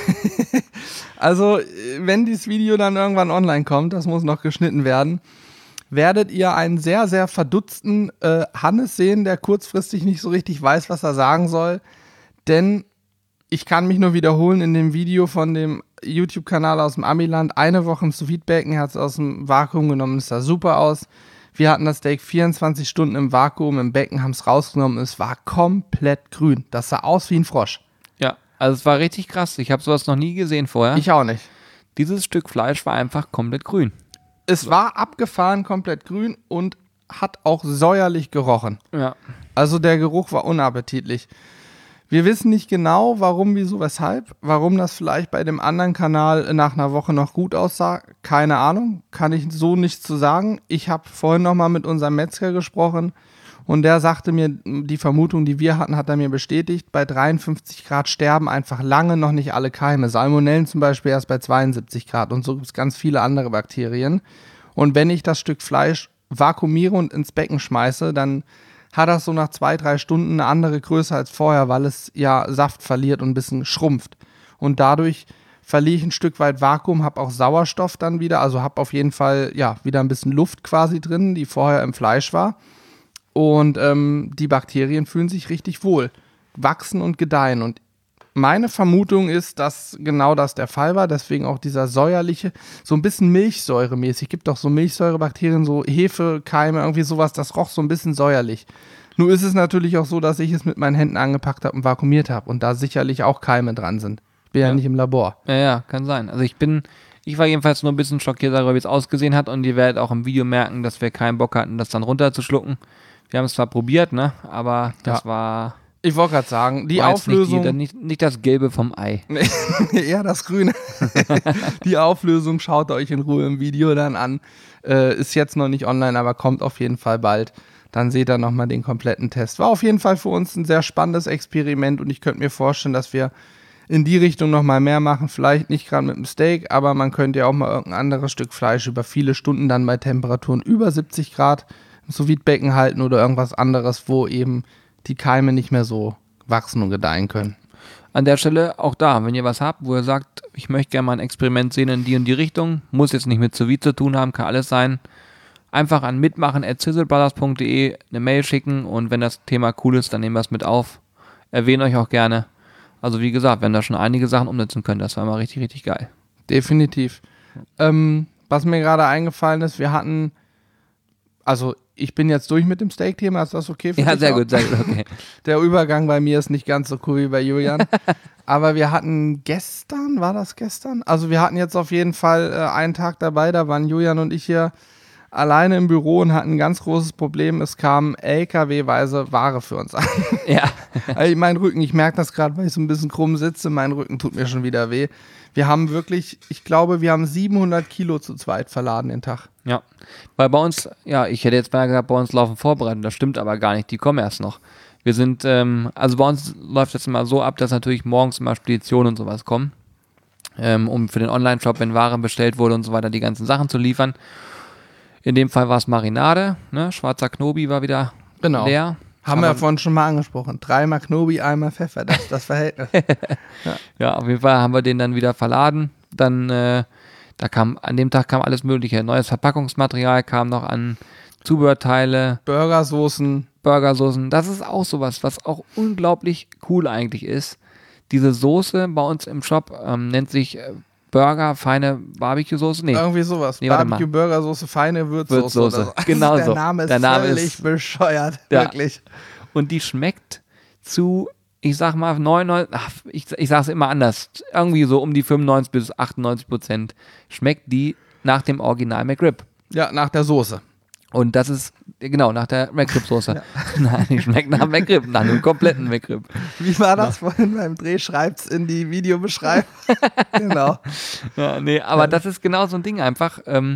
[SPEAKER 2] Also, wenn dieses Video dann irgendwann online kommt, das muss noch geschnitten werden, werdet ihr einen sehr, sehr verdutzten Hannes sehen, der kurzfristig nicht so richtig weiß, was er sagen soll. Denn ich kann mich nur wiederholen, in dem Video von dem YouTube-Kanal aus dem Amiland, eine Woche im Sous-Vide-Becken, er hat es aus dem Vakuum genommen, es sah super aus. Wir hatten das Steak 24 Stunden im Vakuum, im Becken, haben es rausgenommen, es war komplett grün. Das sah aus wie ein Frosch.
[SPEAKER 1] Ja, also es war richtig krass. Ich habe sowas noch nie gesehen vorher.
[SPEAKER 2] Ich auch nicht.
[SPEAKER 1] Dieses Stück Fleisch war einfach komplett grün.
[SPEAKER 2] Es war abgefahren, komplett grün und hat auch säuerlich gerochen.
[SPEAKER 1] Ja.
[SPEAKER 2] Also der Geruch war unappetitlich. Wir wissen nicht genau, warum, wieso, weshalb. Warum das vielleicht bei dem anderen Kanal nach einer Woche noch gut aussah, keine Ahnung. Kann ich so nichts zu sagen. Ich habe vorhin nochmal mit unserem Metzger gesprochen und der sagte mir, die Vermutung, die wir hatten, hat er mir bestätigt. Bei 53 Grad sterben einfach lange noch nicht alle Keime. Salmonellen zum Beispiel erst bei 72 Grad und so gibt es ganz viele andere Bakterien. Und wenn ich das Stück Fleisch vakuumiere und ins Becken schmeiße, dann hat das so nach 2-3 Stunden eine andere Größe als vorher, weil es ja Saft verliert und ein bisschen schrumpft. Und dadurch verliere ich ein Stück weit Vakuum, habe auch Sauerstoff dann wieder, also habe auf jeden Fall ja wieder ein bisschen Luft quasi drin, die vorher im Fleisch war. Und die Bakterien fühlen sich richtig wohl, wachsen und gedeihen. Und meine Vermutung ist, dass genau das der Fall war, deswegen auch dieser säuerliche, so ein bisschen milchsäuremäßig, gibt doch so Milchsäurebakterien, so Hefekeime, irgendwie sowas, das roch so ein bisschen säuerlich. Nur ist es natürlich auch so, dass ich es mit meinen Händen angepackt habe und vakuumiert habe und da sicherlich auch Keime dran sind. Ich bin ja nicht im Labor.
[SPEAKER 1] Ja, kann sein. Also ich war jedenfalls nur ein bisschen schockiert darüber, wie es ausgesehen hat und ihr werdet auch im Video merken, dass wir keinen Bock hatten, das dann runterzuschlucken. Wir haben es zwar probiert, ne, aber das war...
[SPEAKER 2] Ich wollte gerade sagen, die Auflösung...
[SPEAKER 1] Nicht das Gelbe vom Ei.
[SPEAKER 2] Eher das Grüne. Die Auflösung schaut euch in Ruhe im Video dann an. Ist jetzt noch nicht online, aber kommt auf jeden Fall bald. Dann seht ihr nochmal den kompletten Test. War auf jeden Fall für uns ein sehr spannendes Experiment und ich könnte mir vorstellen, dass wir in die Richtung nochmal mehr machen. Vielleicht nicht gerade mit dem Steak, aber man könnte ja auch mal irgendein anderes Stück Fleisch über viele Stunden dann bei Temperaturen über 70 Grad im Sous-Vide-Becken halten oder irgendwas anderes, wo eben die Keime nicht mehr so wachsen und gedeihen können.
[SPEAKER 1] An der Stelle auch da, wenn ihr was habt, wo ihr sagt, ich möchte gerne mal ein Experiment sehen in die und die Richtung, muss jetzt nicht mit Sous-Vide zu tun haben, kann alles sein, einfach an mitmachen@sizzlebrothers.de eine Mail schicken und wenn das Thema cool ist, dann nehmen wir es mit auf. Erwähnen euch auch gerne. Also wie gesagt, wir haben da schon einige Sachen umsetzen können, das war mal richtig, richtig geil.
[SPEAKER 2] Definitiv. Was mir gerade eingefallen ist, wir hatten, also ich bin jetzt durch mit dem Steak-Thema, ist das okay für dich?
[SPEAKER 1] Ja, sehr gut, okay.
[SPEAKER 2] Der Übergang bei mir ist nicht ganz so cool wie bei Julian. Aber wir hatten gestern, war das gestern? Also wir hatten jetzt auf jeden Fall einen Tag dabei, da waren Julian und ich hier alleine im Büro und hatten ein ganz großes Problem. Es kam LKW-weise Ware für uns an.
[SPEAKER 1] Ja.
[SPEAKER 2] Also mein Rücken, ich merke das gerade, weil ich so ein bisschen krumm sitze, mein Rücken tut mir schon wieder weh. Wir haben wirklich, ich glaube, wir haben 700 Kilo zu zweit verladen den Tag.
[SPEAKER 1] Ja, weil bei uns, ja, ich hätte jetzt mal gesagt, bei uns laufen Vorbereitungen, das stimmt aber gar nicht, die kommen erst noch. Wir sind, also bei uns läuft das immer so ab, dass natürlich morgens immer Speditionen und sowas kommen, um für den Online-Shop, wenn Ware bestellt wurde und so weiter, die ganzen Sachen zu liefern. In dem Fall war es Marinade, ne? Schwarzer Knobi war wieder leer.
[SPEAKER 2] Haben wir vorhin schon mal angesprochen. 3-mal Knobi, 1-mal Pfeffer, das ist das Verhältnis.
[SPEAKER 1] Ja, auf jeden Fall haben wir den dann wieder verladen. Dann, an dem Tag kam alles Mögliche. Neues Verpackungsmaterial kam noch an, Zubehörteile,
[SPEAKER 2] Burgersoßen.
[SPEAKER 1] Burgersoßen. Das ist auch sowas, was auch unglaublich cool eigentlich ist. Diese Soße bei uns im Shop nennt sich Burger, feine Barbecue-Soße. Nee,
[SPEAKER 2] Irgendwie sowas.
[SPEAKER 1] Nee, warte mal.
[SPEAKER 2] Barbecue-Burgersoße, feine Würzsoße.
[SPEAKER 1] Würzsoße.
[SPEAKER 2] Oder so.
[SPEAKER 1] Genau
[SPEAKER 2] der
[SPEAKER 1] so.
[SPEAKER 2] Name ist
[SPEAKER 1] Der Name
[SPEAKER 2] völlig
[SPEAKER 1] ist-
[SPEAKER 2] bescheuert.
[SPEAKER 1] Ja.
[SPEAKER 2] Wirklich.
[SPEAKER 1] und die schmeckt zu, ich sag mal, 99, ich sag's immer anders, irgendwie so um die 95 bis 98% schmeckt die nach dem Original McRib.
[SPEAKER 2] Ja, nach der Soße.
[SPEAKER 1] Und das ist, genau, nach der McRib-Soße. Nein, die schmeckt nach McRib, nach einem kompletten McRib.
[SPEAKER 2] Wie war das vorhin beim Dreh? Schreibt's in die Videobeschreibung. Genau.
[SPEAKER 1] Ja, nee, aber das ist genau so ein Ding einfach.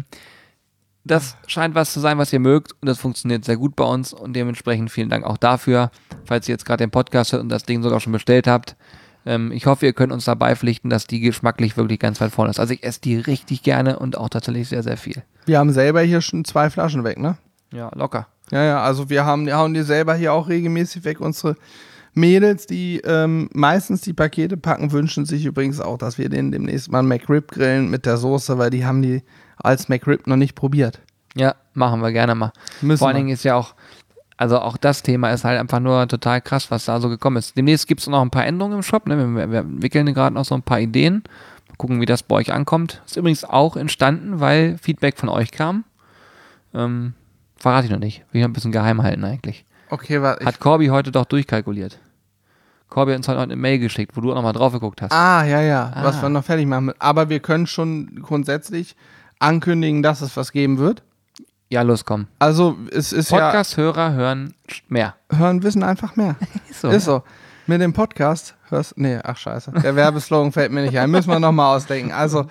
[SPEAKER 1] Das scheint was zu sein, was ihr mögt und das funktioniert sehr gut bei uns und dementsprechend vielen Dank auch dafür, falls ihr jetzt gerade den Podcast hört und das Ding sogar schon bestellt habt. Ich hoffe, ihr könnt uns dabei pflichten, dass die geschmacklich wirklich ganz weit vorne ist. Also ich esse die richtig gerne und auch tatsächlich sehr, sehr viel.
[SPEAKER 2] Wir haben selber hier schon 2 Flaschen weg, ne?
[SPEAKER 1] Ja, locker.
[SPEAKER 2] Ja, also wir hauen die selber hier auch regelmäßig weg. Unsere Mädels, die meistens die Pakete packen, wünschen sich übrigens auch, dass wir denen demnächst mal einen McRib grillen mit der Soße, weil die haben die als McRib noch nicht probiert.
[SPEAKER 1] Ja, machen wir gerne mal.
[SPEAKER 2] Müssen
[SPEAKER 1] Vor allen
[SPEAKER 2] wir.
[SPEAKER 1] Dingen ist ja auch, also auch das Thema ist halt einfach nur total krass, was da so gekommen ist. Demnächst gibt es noch ein paar Änderungen im Shop. Ne? Wir entwickeln gerade noch so ein paar Ideen. Mal gucken, wie das bei euch ankommt. Ist übrigens auch entstanden, weil Feedback von euch kam. Verrate ich noch nicht. Will ich noch ein bisschen geheim halten eigentlich.
[SPEAKER 2] Okay, warte.
[SPEAKER 1] Hat Corby heute doch durchkalkuliert. Corby hat uns heute eine Mail geschickt, wo du auch nochmal drauf geguckt hast.
[SPEAKER 2] Ja. Was wir noch fertig machen. Aber wir können schon grundsätzlich ankündigen, dass es was geben wird.
[SPEAKER 1] Ja, los, komm.
[SPEAKER 2] Also es ist
[SPEAKER 1] Podcast-Hörer hören mehr.
[SPEAKER 2] hören Wissen einfach mehr.
[SPEAKER 1] Ist so.
[SPEAKER 2] Ist so. Mit dem Podcast hörst... Nee, ach scheiße. Der Werbeslogan fällt mir nicht ein. Müssen wir nochmal ausdenken. Also,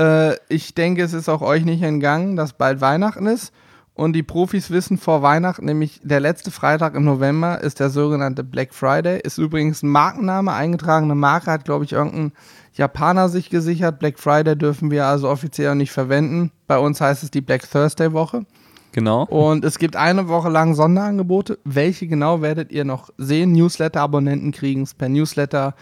[SPEAKER 2] ich denke, es ist auch euch nicht entgangen, dass bald Weihnachten ist. Und die Profis wissen vor Weihnachten, nämlich der letzte Freitag im November ist der sogenannte Black Friday. Ist übrigens ein Markenname, eingetragene Marke, hat, glaube ich, irgendein Japaner sich gesichert. Black Friday dürfen wir also offiziell auch nicht verwenden. Bei uns heißt es die Black Thursday Woche.
[SPEAKER 1] Genau.
[SPEAKER 2] Und es gibt eine Woche lang Sonderangebote. Welche genau werdet ihr noch sehen? Newsletter-Abonnenten kriegen es per Newsletter.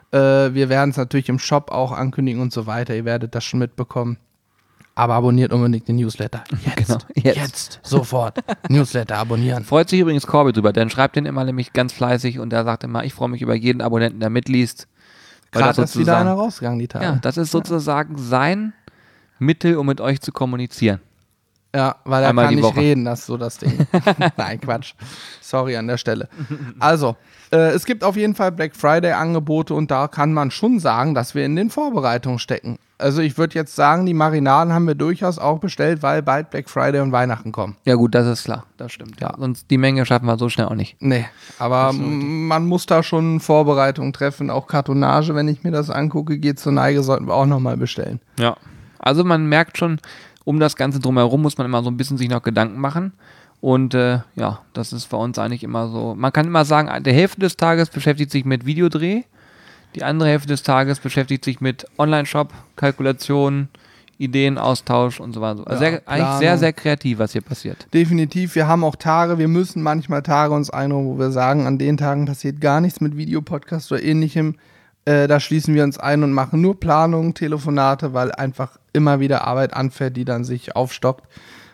[SPEAKER 2] Wir werden es natürlich im Shop auch ankündigen und so weiter. Ihr werdet das schon mitbekommen. Aber abonniert unbedingt den Newsletter. Jetzt.
[SPEAKER 1] Genau.
[SPEAKER 2] Jetzt. Sofort. Newsletter abonnieren.
[SPEAKER 1] Freut sich übrigens Corby drüber, denn schreibt den immer nämlich ganz fleißig und er sagt immer, ich freue mich über jeden Abonnenten, der mitliest. Weil
[SPEAKER 2] Gerade
[SPEAKER 1] das
[SPEAKER 2] ist wieder
[SPEAKER 1] sozusagen-
[SPEAKER 2] einer rausgegangen, die Tage.
[SPEAKER 1] Ja, das ist sozusagen sein Mittel, um mit euch zu kommunizieren.
[SPEAKER 2] Ja, weil er
[SPEAKER 1] Einmal
[SPEAKER 2] kann
[SPEAKER 1] die
[SPEAKER 2] nicht
[SPEAKER 1] Woche.
[SPEAKER 2] reden, das ist so das Ding. Nein, Quatsch. Sorry an der Stelle. Also, es gibt auf jeden Fall Black Friday-Angebote und da kann man schon sagen, dass wir in den Vorbereitungen stecken. Also ich würde jetzt sagen, die Marinaden haben wir durchaus auch bestellt, weil bald Black Friday und Weihnachten kommen.
[SPEAKER 1] Ja gut, das ist klar, das stimmt. Ja. Sonst die Menge schaffen wir so schnell auch nicht.
[SPEAKER 2] Nee, aber man muss da schon Vorbereitungen treffen. Auch Kartonage, wenn ich mir das angucke, geht zur Neige, sollten wir auch nochmal bestellen.
[SPEAKER 1] Ja. Also man merkt schon, um das Ganze drumherum muss man immer so ein bisschen sich noch Gedanken machen. Und ja, das ist bei uns eigentlich immer so. Man kann immer sagen, die Hälfte des Tages beschäftigt sich mit Videodreh, die andere Hälfte des Tages beschäftigt sich mit Online-Shop, Kalkulation, Ideenaustausch und so weiter. Also
[SPEAKER 2] Ja,
[SPEAKER 1] eigentlich
[SPEAKER 2] Planung.
[SPEAKER 1] sehr, sehr kreativ, was hier passiert.
[SPEAKER 2] Definitiv, wir haben auch Tage, wir müssen manchmal Tage uns einräumen, wo wir sagen, an den Tagen passiert gar nichts mit Videopodcast oder ähnlichem. Da schließen wir uns ein und machen nur Planungen, Telefonate, weil einfach immer wieder Arbeit anfällt, die dann sich aufstockt.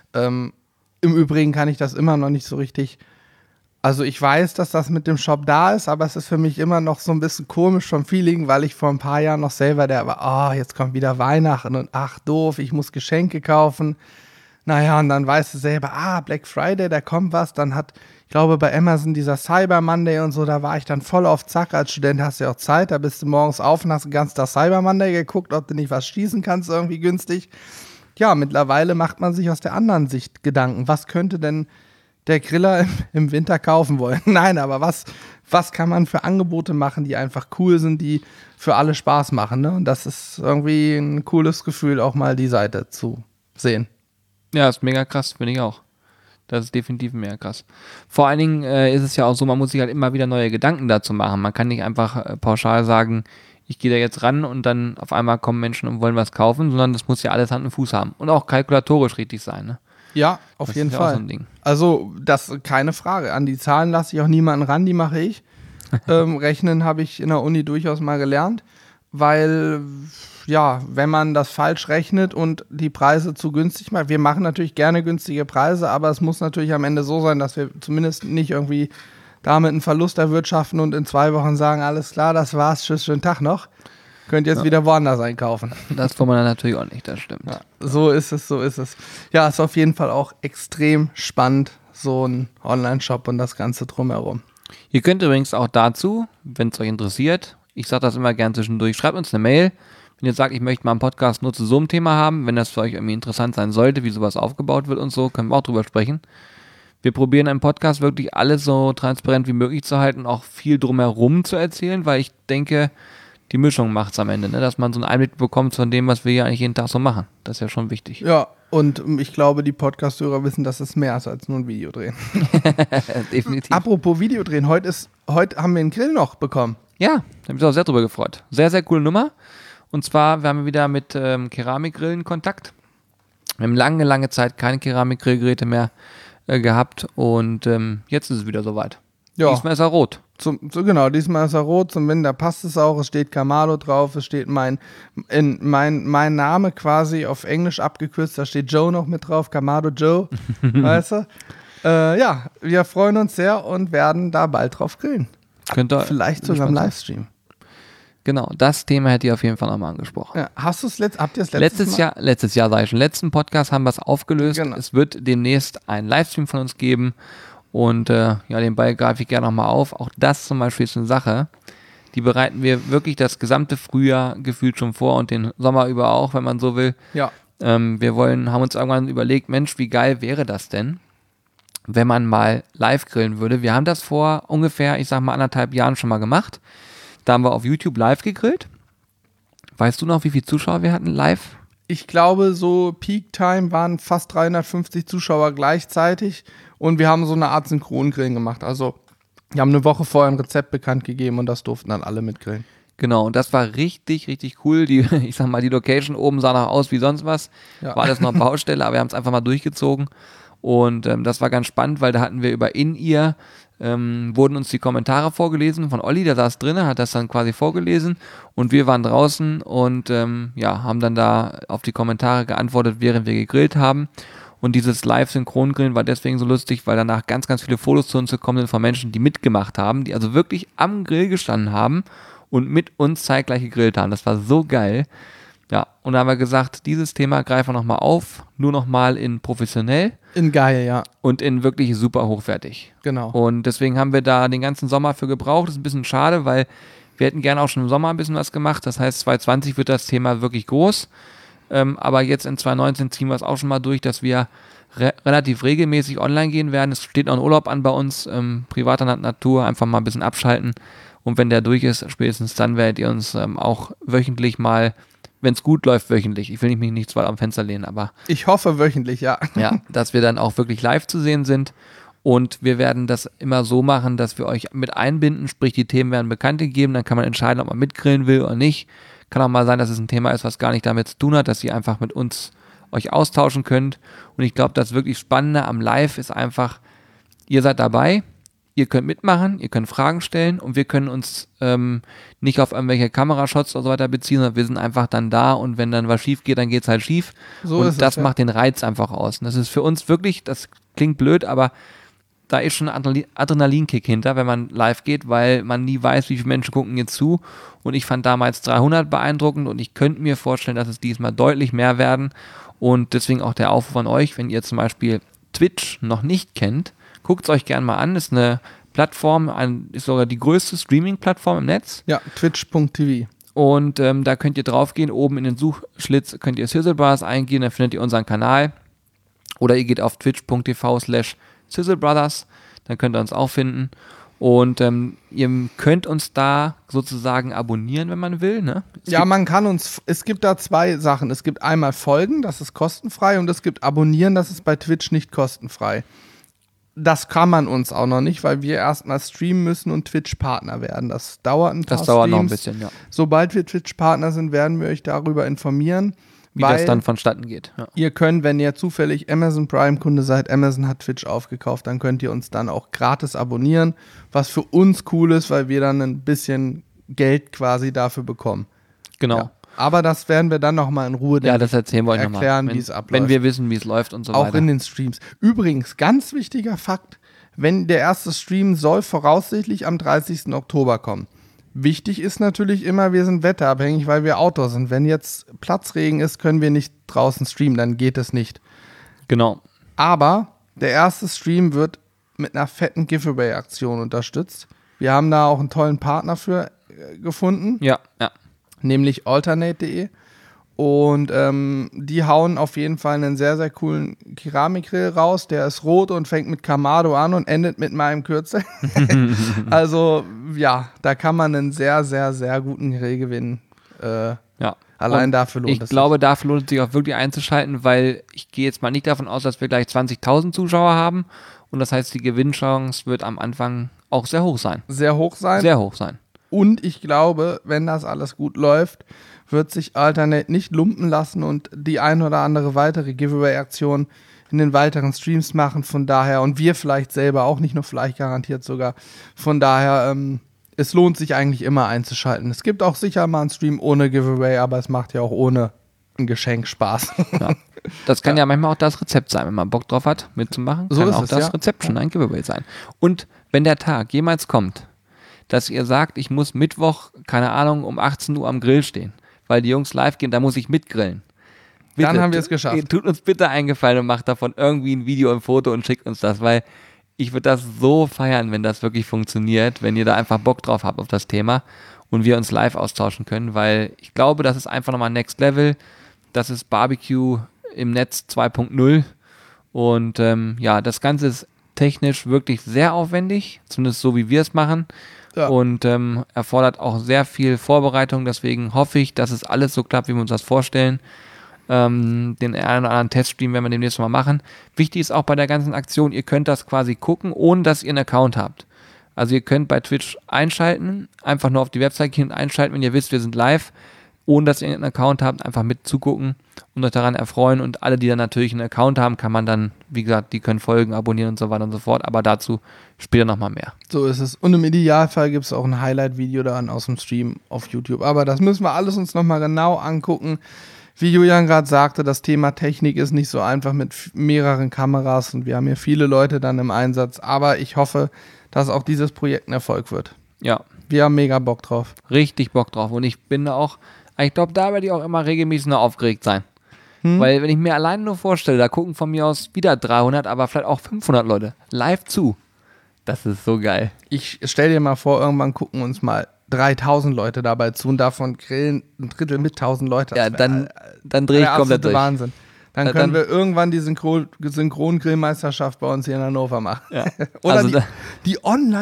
[SPEAKER 2] Im Übrigen kann ich das immer noch nicht so richtig. Also ich weiß, dass das mit dem Shop da ist, aber es ist für mich immer noch so ein bisschen komisch vom Feeling, weil ich vor ein paar Jahren noch selber der war, jetzt kommt wieder Weihnachten und ach doof, ich muss Geschenke kaufen. Naja, und dann weißt du selber, Black Friday, da kommt was. Dann ich glaube, bei Amazon dieser Cyber Monday und so, da war ich dann voll auf Zack. Als Student hast du ja auch Zeit, da bist du morgens auf und hast den ganzen Tag Cyber Monday geguckt, ob du nicht was schießen kannst, irgendwie günstig. Ja, mittlerweile macht man sich aus der anderen Sicht Gedanken. Was könnte denn der Griller im Winter kaufen wollen? Nein, aber was kann man für Angebote machen, die einfach cool sind, die für alle Spaß machen, ne? Und das ist irgendwie ein cooles Gefühl, auch mal die Seite zu sehen.
[SPEAKER 1] Ja, ist mega krass, finde ich auch. Das ist definitiv mega krass. Vor allen Dingen ist es ja auch so, man muss sich halt immer wieder neue Gedanken dazu machen. Man kann nicht einfach pauschal sagen, ich gehe da jetzt ran und dann auf einmal kommen Menschen und wollen was kaufen, sondern das muss ja alles Hand und Fuß haben. Und auch kalkulatorisch richtig sein. Ne?
[SPEAKER 2] Ja, auf
[SPEAKER 1] Das
[SPEAKER 2] jeden
[SPEAKER 1] ist ja auch
[SPEAKER 2] Fall.
[SPEAKER 1] so ein Ding.
[SPEAKER 2] Also, das keine Frage. An die Zahlen lasse ich auch niemanden ran, die mache ich. Rechnen habe ich in der Uni durchaus mal gelernt, weil, ja, wenn man das falsch rechnet und die Preise zu günstig macht, wir machen natürlich gerne günstige Preise, aber es muss natürlich am Ende so sein, dass wir zumindest nicht irgendwie damit einen Verlust erwirtschaften und in 2 Wochen sagen, alles klar, das war's, tschüss, schönen Tag noch. Könnt jetzt wieder woanders einkaufen.
[SPEAKER 1] Das wollen wir dann natürlich auch nicht, das stimmt.
[SPEAKER 2] Ja, so ist es, so ist es. Ja, ist auf jeden Fall auch extrem spannend, so ein Online-Shop und das Ganze drumherum.
[SPEAKER 1] Ihr könnt übrigens auch dazu, wenn es euch interessiert, ich sage das immer gern zwischendurch, schreibt uns eine Mail, wenn ihr sagt, ich möchte mal einen Podcast nur zu so einem Thema haben, wenn das für euch irgendwie interessant sein sollte, wie sowas aufgebaut wird und so, können wir auch drüber sprechen. Wir probieren im Podcast wirklich alles so transparent wie möglich zu halten und auch viel drumherum zu erzählen, weil ich denke, die Mischung macht es am Ende, ne? Dass man so einen Einblick bekommt von dem, was wir hier eigentlich jeden Tag so machen. Das ist ja schon wichtig.
[SPEAKER 2] Ja, und ich glaube, die Podcast-Hörer wissen, dass es mehr ist als nur ein Video drehen.
[SPEAKER 1] Definitiv.
[SPEAKER 2] Apropos Video drehen, heute haben wir einen Grill noch bekommen.
[SPEAKER 1] Ja, da habe ich mich auch sehr drüber gefreut. Sehr, sehr coole Nummer. Und zwar, wir haben wieder mit Keramikgrillen Kontakt. Wir haben lange, lange Zeit keine Keramikgrillgeräte mehr gehabt und jetzt ist es wieder soweit.
[SPEAKER 2] Ja.
[SPEAKER 1] Diesmal ist er rot.
[SPEAKER 2] Genau, diesmal ist er rot, zum Winter passt es auch, es steht Kamado drauf, es steht mein Name quasi auf Englisch abgekürzt, da steht Joe noch mit drauf, Kamado Joe, weißt du? Ja, wir freuen uns sehr und werden da bald drauf grillen.
[SPEAKER 1] Könnt ihr
[SPEAKER 2] Vielleicht sogar im
[SPEAKER 1] gespannt sein.
[SPEAKER 2] Livestream.
[SPEAKER 1] Genau, das Thema hätte ich auf jeden Fall nochmal angesprochen.
[SPEAKER 2] Ja, habt ihr es
[SPEAKER 1] Letztes Jahr sage ich schon, letzten Podcast haben wir es aufgelöst.
[SPEAKER 2] Genau.
[SPEAKER 1] Es wird demnächst einen Livestream von uns geben und ja, den Ball greife ich gerne nochmal auf. Auch das zum Beispiel ist eine Sache, die bereiten wir wirklich das gesamte Frühjahr gefühlt schon vor und den Sommer über auch, wenn man so will.
[SPEAKER 2] Ja.
[SPEAKER 1] Haben uns irgendwann überlegt, Mensch, wie geil wäre das denn, wenn man mal live grillen würde. Wir haben das vor ungefähr, ich sag mal 1,5 Jahren schon mal gemacht. Da haben wir auf YouTube live gegrillt. Weißt du noch, wie viele Zuschauer wir hatten live?
[SPEAKER 2] Ich glaube, so Peak Time waren fast 350 Zuschauer gleichzeitig und wir haben so eine Art Synchrongrillen gemacht. Also wir haben eine Woche vorher ein Rezept bekannt gegeben und das durften dann alle mitgrillen.
[SPEAKER 1] Genau, und das war richtig, richtig cool. Die Location oben sah noch aus wie sonst was.
[SPEAKER 2] Ja.
[SPEAKER 1] War alles noch Baustelle, aber wir haben es einfach mal durchgezogen. Und das war ganz spannend, weil da hatten wir über In-Ear wurden uns die Kommentare vorgelesen von Olli, der saß drinnen, hat das dann quasi vorgelesen und wir waren draußen und haben dann da auf die Kommentare geantwortet, während wir gegrillt haben. Und dieses Live-Synchron-Grillen war deswegen so lustig, weil danach ganz, ganz viele Fotos zu uns gekommen sind von Menschen, die mitgemacht haben, die also wirklich am Grill gestanden haben und mit uns zeitgleich gegrillt haben. Das war so geil. Ja, und da haben wir gesagt, dieses Thema greifen wir nochmal auf, nur nochmal in professionell.
[SPEAKER 2] In geil, ja.
[SPEAKER 1] Und in wirklich super hochwertig.
[SPEAKER 2] Genau.
[SPEAKER 1] Und deswegen haben wir da den ganzen Sommer für gebraucht. Das ist ein bisschen schade, weil wir hätten gerne auch schon im Sommer ein bisschen was gemacht. Das heißt, 2020 wird das Thema wirklich groß. Aber jetzt in 2019 ziehen wir es auch schon mal durch, dass wir relativ regelmäßig online gehen werden. Es steht noch ein Urlaub an bei uns, privater Natur, einfach mal ein bisschen abschalten. Und wenn der durch ist, spätestens dann werdet ihr uns auch wöchentlich mal, wenn es gut läuft, wöchentlich. Ich will mich nicht zu weit am Fenster lehnen, aber
[SPEAKER 2] Ich hoffe wöchentlich, ja.
[SPEAKER 1] ja, dass wir dann auch wirklich live zu sehen sind. Und wir werden das immer so machen, dass wir euch mit einbinden, sprich die Themen werden bekannt gegeben, dann kann man entscheiden, ob man mitgrillen will oder nicht. Kann auch mal sein, dass es ein Thema ist, was gar nicht damit zu tun hat, dass ihr einfach mit uns euch austauschen könnt. Und ich glaube, das wirklich Spannende am Live ist einfach, ihr seid dabei, ihr könnt mitmachen, ihr könnt Fragen stellen und wir können uns nicht auf irgendwelche Kamerashots oder so weiter beziehen, sondern wir sind einfach dann da und wenn dann was schief geht, dann geht es halt schief.
[SPEAKER 2] So
[SPEAKER 1] Und
[SPEAKER 2] ist
[SPEAKER 1] das
[SPEAKER 2] es, ja.
[SPEAKER 1] macht den Reiz einfach aus. Und das ist für uns wirklich, das klingt blöd, aber da ist schon ein Adrenalinkick hinter, wenn man live geht, weil man nie weiß, wie viele Menschen gucken jetzt zu. Und ich fand damals 300 beeindruckend und ich könnte mir vorstellen, dass es diesmal deutlich mehr werden. Und deswegen auch der Aufruf an euch, wenn ihr zum Beispiel Twitch noch nicht kennt, guckt es euch gerne mal an. Ist eine Plattform, ist sogar die größte Streaming-Plattform im Netz.
[SPEAKER 2] Ja, twitch.tv.
[SPEAKER 1] Und da könnt ihr draufgehen, oben in den Suchschlitz könnt ihr Sizzle Brothers eingehen, dann findet ihr unseren Kanal. Oder ihr geht auf twitch.tv/Sizzle Brothers, dann könnt ihr uns auch finden. Und ihr könnt uns da sozusagen abonnieren, wenn man will. Ne?
[SPEAKER 2] Es gibt da 2 Sachen. Es gibt einmal Folgen, das ist kostenfrei, und es gibt Abonnieren, das ist bei Twitch nicht kostenfrei. Das kann man uns auch noch nicht, weil wir erstmal streamen müssen und Twitch-Partner werden. Das dauert ein paar
[SPEAKER 1] Das dauert noch ein
[SPEAKER 2] Streams.
[SPEAKER 1] bisschen, ja.
[SPEAKER 2] Sobald wir Twitch-Partner sind, werden wir euch darüber informieren.
[SPEAKER 1] wie das dann vonstatten geht. Ja.
[SPEAKER 2] Ihr könnt, wenn ihr zufällig Amazon Prime-Kunde seid, Amazon hat Twitch aufgekauft, dann könnt ihr uns dann auch gratis abonnieren, was für uns cool ist, weil wir dann ein bisschen Geld quasi dafür bekommen.
[SPEAKER 1] Genau.
[SPEAKER 2] Ja. Aber das werden wir dann nochmal in Ruhe
[SPEAKER 1] das erzählen wir euch
[SPEAKER 2] erklären,
[SPEAKER 1] nochmal,
[SPEAKER 2] wie es abläuft.
[SPEAKER 1] wenn wir wissen, wie es läuft und so weiter.
[SPEAKER 2] Auch in den Streams. Übrigens, ganz wichtiger Fakt, wenn der erste Stream soll voraussichtlich am 30. Oktober kommen. Wichtig ist natürlich immer, wir sind wetterabhängig, weil wir Outdoor sind. Wenn jetzt Platzregen ist, können wir nicht draußen streamen, dann geht es nicht.
[SPEAKER 1] Genau.
[SPEAKER 2] Aber der erste Stream wird mit einer fetten Giveaway-Aktion unterstützt. Wir haben da auch einen tollen Partner für gefunden.
[SPEAKER 1] Ja.
[SPEAKER 2] Nämlich alternate.de. Und die hauen auf jeden Fall einen sehr, sehr coolen Keramikgrill raus. Der ist rot und fängt mit Kamado an und endet mit meinem Kürzel. Also, ja, da kann man einen sehr, sehr, sehr guten Grill gewinnen. Allein und dafür lohnt es sich.
[SPEAKER 1] Ich glaube, dafür lohnt es sich auch wirklich einzuschalten, weil ich gehe jetzt mal nicht davon aus, dass wir gleich 20.000 Zuschauer haben. Und das heißt, die Gewinnchance wird am Anfang auch sehr hoch sein.
[SPEAKER 2] Sehr hoch sein.
[SPEAKER 1] Sehr hoch sein.
[SPEAKER 2] Und ich glaube, wenn das alles gut läuft, wird sich Alternate nicht lumpen lassen und die ein oder andere weitere Giveaway-Aktion in den weiteren Streams machen. Von daher, und wir vielleicht selber auch, nicht nur vielleicht garantiert sogar. Von daher, es lohnt sich eigentlich immer einzuschalten. Es gibt auch sicher mal einen Stream ohne Giveaway, aber es macht ja auch ohne ein Geschenk Spaß.
[SPEAKER 1] Ja. Das kann ja manchmal auch das Rezept sein, wenn man Bock drauf hat, mitzumachen.
[SPEAKER 2] So
[SPEAKER 1] kann
[SPEAKER 2] ist
[SPEAKER 1] auch
[SPEAKER 2] es,
[SPEAKER 1] das
[SPEAKER 2] ja.
[SPEAKER 1] Rezept schon ein Giveaway sein. Und wenn der Tag jemals kommt, dass ihr sagt, ich muss Mittwoch, keine Ahnung, um 18 Uhr am Grill stehen, weil die Jungs live gehen, da muss ich mitgrillen. Bitte,
[SPEAKER 2] dann haben wir es geschafft.
[SPEAKER 1] Tut uns bitte einen Gefallen und macht davon irgendwie ein Video, ein Foto und schickt uns das, weil ich würde das so feiern, wenn das wirklich funktioniert, wenn ihr da einfach Bock drauf habt auf das Thema und wir uns live austauschen können, weil ich glaube, das ist einfach nochmal Next Level. Das ist Barbecue im Netz 2.0 und das Ganze ist technisch wirklich sehr aufwendig, zumindest so, wie wir es machen. Ja. Und erfordert auch sehr viel Vorbereitung, deswegen hoffe ich, dass es alles so klappt, wie wir uns das vorstellen. Den einen oder anderen Teststream werden wir demnächst mal machen. Wichtig ist auch bei der ganzen Aktion, ihr könnt das quasi gucken, ohne dass ihr einen Account habt. Also ihr könnt bei Twitch einschalten, einfach nur auf die Website gehen und einschalten, wenn ihr wisst, wir sind live, ohne dass ihr einen Account habt, einfach mitzugucken und euch daran erfreuen. Und alle, die dann natürlich einen Account haben, kann man dann, wie gesagt, die können folgen, abonnieren und so weiter und so fort. Aber dazu später nochmal mehr.
[SPEAKER 2] So ist es. Und im Idealfall gibt es auch ein Highlight-Video dann aus dem Stream auf YouTube. Aber das müssen wir alles uns nochmal genau angucken. Wie Julian gerade sagte, das Thema Technik ist nicht so einfach mit mehreren Kameras und wir haben hier viele Leute dann im Einsatz. Aber ich hoffe, dass auch dieses Projekt ein Erfolg wird.
[SPEAKER 1] Ja.
[SPEAKER 2] Wir haben mega Bock drauf.
[SPEAKER 1] Richtig Bock drauf. Und ich bin auch, ich glaube, da werde ich auch immer regelmäßig noch aufgeregt sein. Weil wenn ich mir alleine nur vorstelle, da gucken von mir aus wieder 300, aber vielleicht auch 500 Leute live zu. Das ist so geil.
[SPEAKER 2] Ich stell dir mal vor, irgendwann gucken uns mal 3000 Leute dabei zu und davon grillen ein Drittel mit 1000 Leute.
[SPEAKER 1] Ja, dann drehe ich komplett durch.
[SPEAKER 2] Wahnsinn. Dann können wir irgendwann die Synchrongrillmeisterschaft bei uns hier in Hannover machen.
[SPEAKER 1] Ja.
[SPEAKER 2] Oder
[SPEAKER 1] also
[SPEAKER 2] die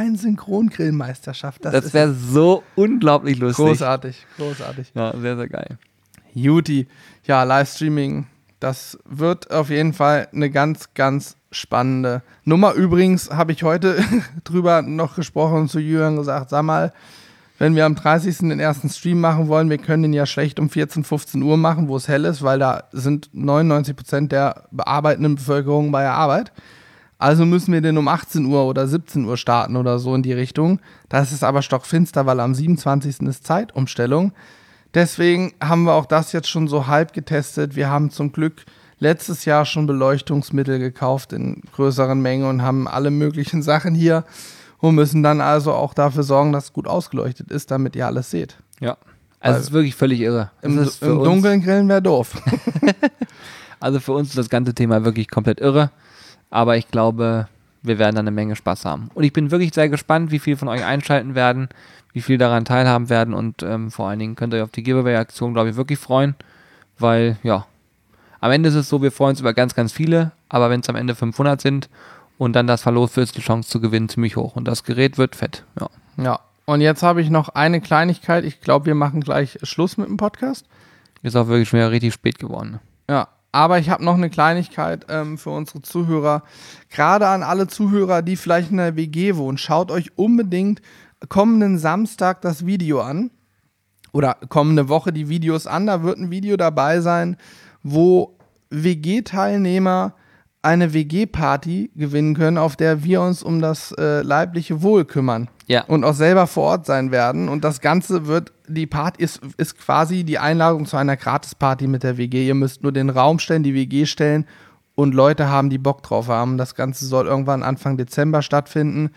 [SPEAKER 2] Online-Synchrongrillmeisterschaft.
[SPEAKER 1] Das wäre so unglaublich lustig.
[SPEAKER 2] Großartig.
[SPEAKER 1] Ja, sehr, sehr geil.
[SPEAKER 2] Juti. Ja, Livestreaming, das wird auf jeden Fall eine ganz, ganz spannende Nummer. Übrigens habe ich heute drüber noch gesprochen und zu Jürgen gesagt, sag mal, wenn wir am 30. den ersten Stream machen wollen, wir können den ja schlecht um 14, 15 Uhr machen, wo es hell ist, weil da sind 99% der bearbeitenden Bevölkerung bei der Arbeit. Also müssen wir den um 18 Uhr oder 17 Uhr starten oder so in die Richtung. Das ist aber stockfinster, weil am 27. ist Zeitumstellung. Deswegen haben wir auch das jetzt schon so halb getestet. Wir haben zum Glück letztes Jahr schon Beleuchtungsmittel gekauft in größeren Mengen und haben alle möglichen Sachen hier und müssen dann also auch dafür sorgen, dass es gut ausgeleuchtet ist, damit ihr alles seht.
[SPEAKER 1] Ja, also es ist wirklich völlig irre.
[SPEAKER 2] Im Dunkeln grillen wäre doof.
[SPEAKER 1] Also für uns ist das ganze Thema wirklich komplett irre, aber ich glaube, wir werden da eine Menge Spaß haben. Und ich bin wirklich sehr gespannt, wie viele von euch einschalten werden, wie viel daran teilhaben werden und vor allen Dingen könnt ihr euch auf die Giveaway-Aktion, glaube ich, wirklich freuen, weil, ja, am Ende ist es so, wir freuen uns über ganz, ganz viele, aber wenn es am Ende 500 sind und dann das verlost wird, ist die Chance zu gewinnen ziemlich hoch und das Gerät wird fett, ja.
[SPEAKER 2] Ja, und jetzt habe ich noch eine Kleinigkeit, ich glaube, wir machen gleich Schluss mit dem Podcast.
[SPEAKER 1] Ist auch wirklich schon wieder richtig spät geworden.
[SPEAKER 2] Ja, aber ich habe noch eine Kleinigkeit für unsere Zuhörer, gerade an alle Zuhörer, die vielleicht in der WG wohnen, schaut euch unbedingt kommenden Samstag das Video an. oder kommende Woche die Videos an, da wird ein Video dabei sein, wo WG-Teilnehmer eine WG-Party gewinnen können, auf der wir uns um das leibliche Wohl kümmern.
[SPEAKER 1] Ja.
[SPEAKER 2] Und auch selber vor Ort sein werden. Und das Ganze wird, die Party ist quasi die Einladung zu einer Gratis-Party mit der WG. Ihr müsst nur den Raum stellen, die WG stellen und Leute haben, die Bock drauf haben. Das Ganze soll irgendwann Anfang Dezember stattfinden.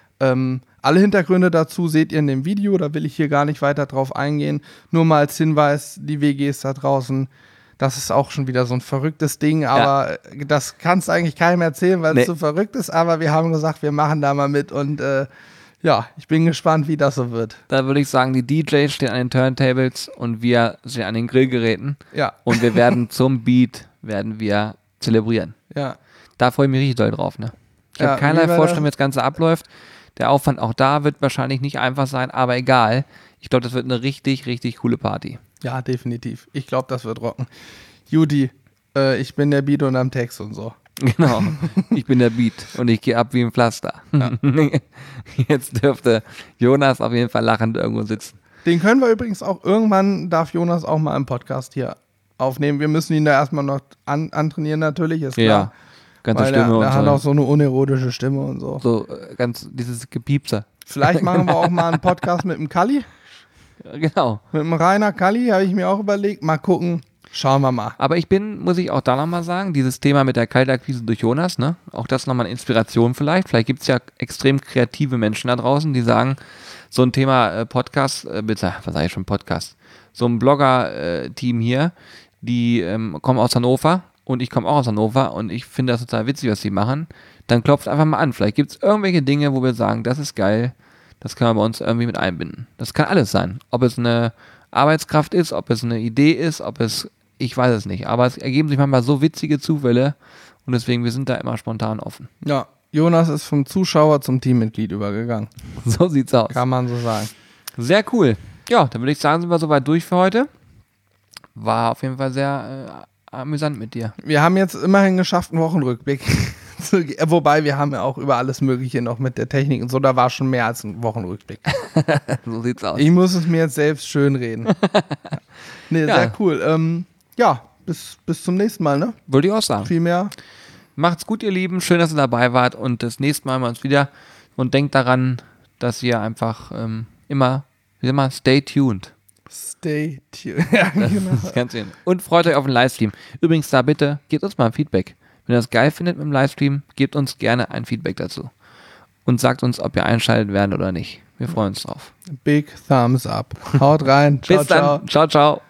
[SPEAKER 2] Alle Hintergründe dazu seht ihr in dem Video, da will ich hier gar nicht weiter drauf eingehen. Nur mal als Hinweis, die WG ist da draußen. Das ist auch schon wieder so ein verrücktes Ding, aber das kannst du eigentlich keinem erzählen, weil es so verrückt ist. Aber wir haben gesagt, wir machen da mal mit und ich bin gespannt, wie das so wird.
[SPEAKER 1] Da würde ich sagen, die DJs stehen an den Turntables und wir stehen an den Grillgeräten.
[SPEAKER 2] Ja.
[SPEAKER 1] Und wir werden zum Beat, zelebrieren.
[SPEAKER 2] Ja.
[SPEAKER 1] Da freue ich mich richtig doll drauf, ne? Ich habe keinerlei Vorstellung, wie das Ganze abläuft. Der Aufwand auch da wird wahrscheinlich nicht einfach sein, aber egal. Ich glaube, das wird eine richtig, richtig coole Party.
[SPEAKER 2] Ja, definitiv. Ich glaube, das wird rocken. Judy, ich bin der Beat und am Text und so.
[SPEAKER 1] Genau, ich bin der Beat und ich gehe ab wie ein Pflaster. Ja. Jetzt dürfte Jonas auf jeden Fall lachend irgendwo sitzen.
[SPEAKER 2] Den können wir übrigens auch, irgendwann darf Jonas auch mal im Podcast hier aufnehmen. Wir müssen ihn da erstmal noch antrainieren natürlich, ist klar. Ja,
[SPEAKER 1] ganze Stimme und so.
[SPEAKER 2] Er hat auch so eine unerotische Stimme und so.
[SPEAKER 1] So ganz dieses Gepiepse.
[SPEAKER 2] Vielleicht machen wir auch mal einen Podcast mit dem Kalli.
[SPEAKER 1] Genau.
[SPEAKER 2] Mit dem Rainer Kalli habe ich mir auch überlegt. Mal gucken. Schauen wir mal.
[SPEAKER 1] Aber muss ich auch da nochmal sagen, dieses Thema mit der Kaltakquise durch Jonas, ne? Auch das nochmal eine Inspiration vielleicht. Vielleicht gibt es ja extrem kreative Menschen da draußen, die sagen, so ein Thema Podcast, was sage ich schon, Podcast, so ein Blogger-Team hier, die kommen aus Hannover und ich komme auch aus Hannover und ich finde das total witzig, was sie machen. Dann klopft einfach mal an. Vielleicht gibt es irgendwelche Dinge, wo wir sagen, das ist geil, das können wir bei uns irgendwie mit einbinden. Das kann alles sein. Ob es eine Arbeitskraft ist, ob es eine Idee ist, ich weiß es nicht. Aber es ergeben sich manchmal so witzige Zufälle und deswegen, wir sind da immer spontan offen.
[SPEAKER 2] Ja, Jonas ist vom Zuschauer zum Teammitglied übergegangen.
[SPEAKER 1] So sieht's aus.
[SPEAKER 2] Kann man so sagen.
[SPEAKER 1] Sehr cool. Ja, dann würde ich sagen, sind wir soweit durch für heute. War auf jeden Fall sehr amüsant mit dir.
[SPEAKER 2] Wir haben jetzt immerhin geschafft, einen Wochenrückblick. Wobei, wir haben ja auch über alles Mögliche noch mit der Technik und so, da war schon mehr als ein Wochenrückblick.
[SPEAKER 1] So sieht's aus.
[SPEAKER 2] Ich muss es mir jetzt selbst schönreden. Sehr cool. Bis zum nächsten Mal, ne?
[SPEAKER 1] Würde ich auch sagen.
[SPEAKER 2] Viel mehr.
[SPEAKER 1] Macht's gut, ihr Lieben. Schön, dass ihr dabei wart und das nächste Mal haben wir uns wieder. Und denkt daran, dass ihr einfach immer, stay tuned.
[SPEAKER 2] Stay tuned. Ja, genau.
[SPEAKER 1] Das kannst du hin. Und freut euch auf den Livestream. Übrigens, da bitte, gebt uns mal ein Feedback. Wenn ihr das geil findet mit dem Livestream, gebt uns gerne ein Feedback dazu. Und sagt uns, ob ihr einschaltet werden oder nicht. Wir freuen uns drauf.
[SPEAKER 2] Big Thumbs up. Haut rein.
[SPEAKER 1] Ciao, bis dann. Ciao, ciao.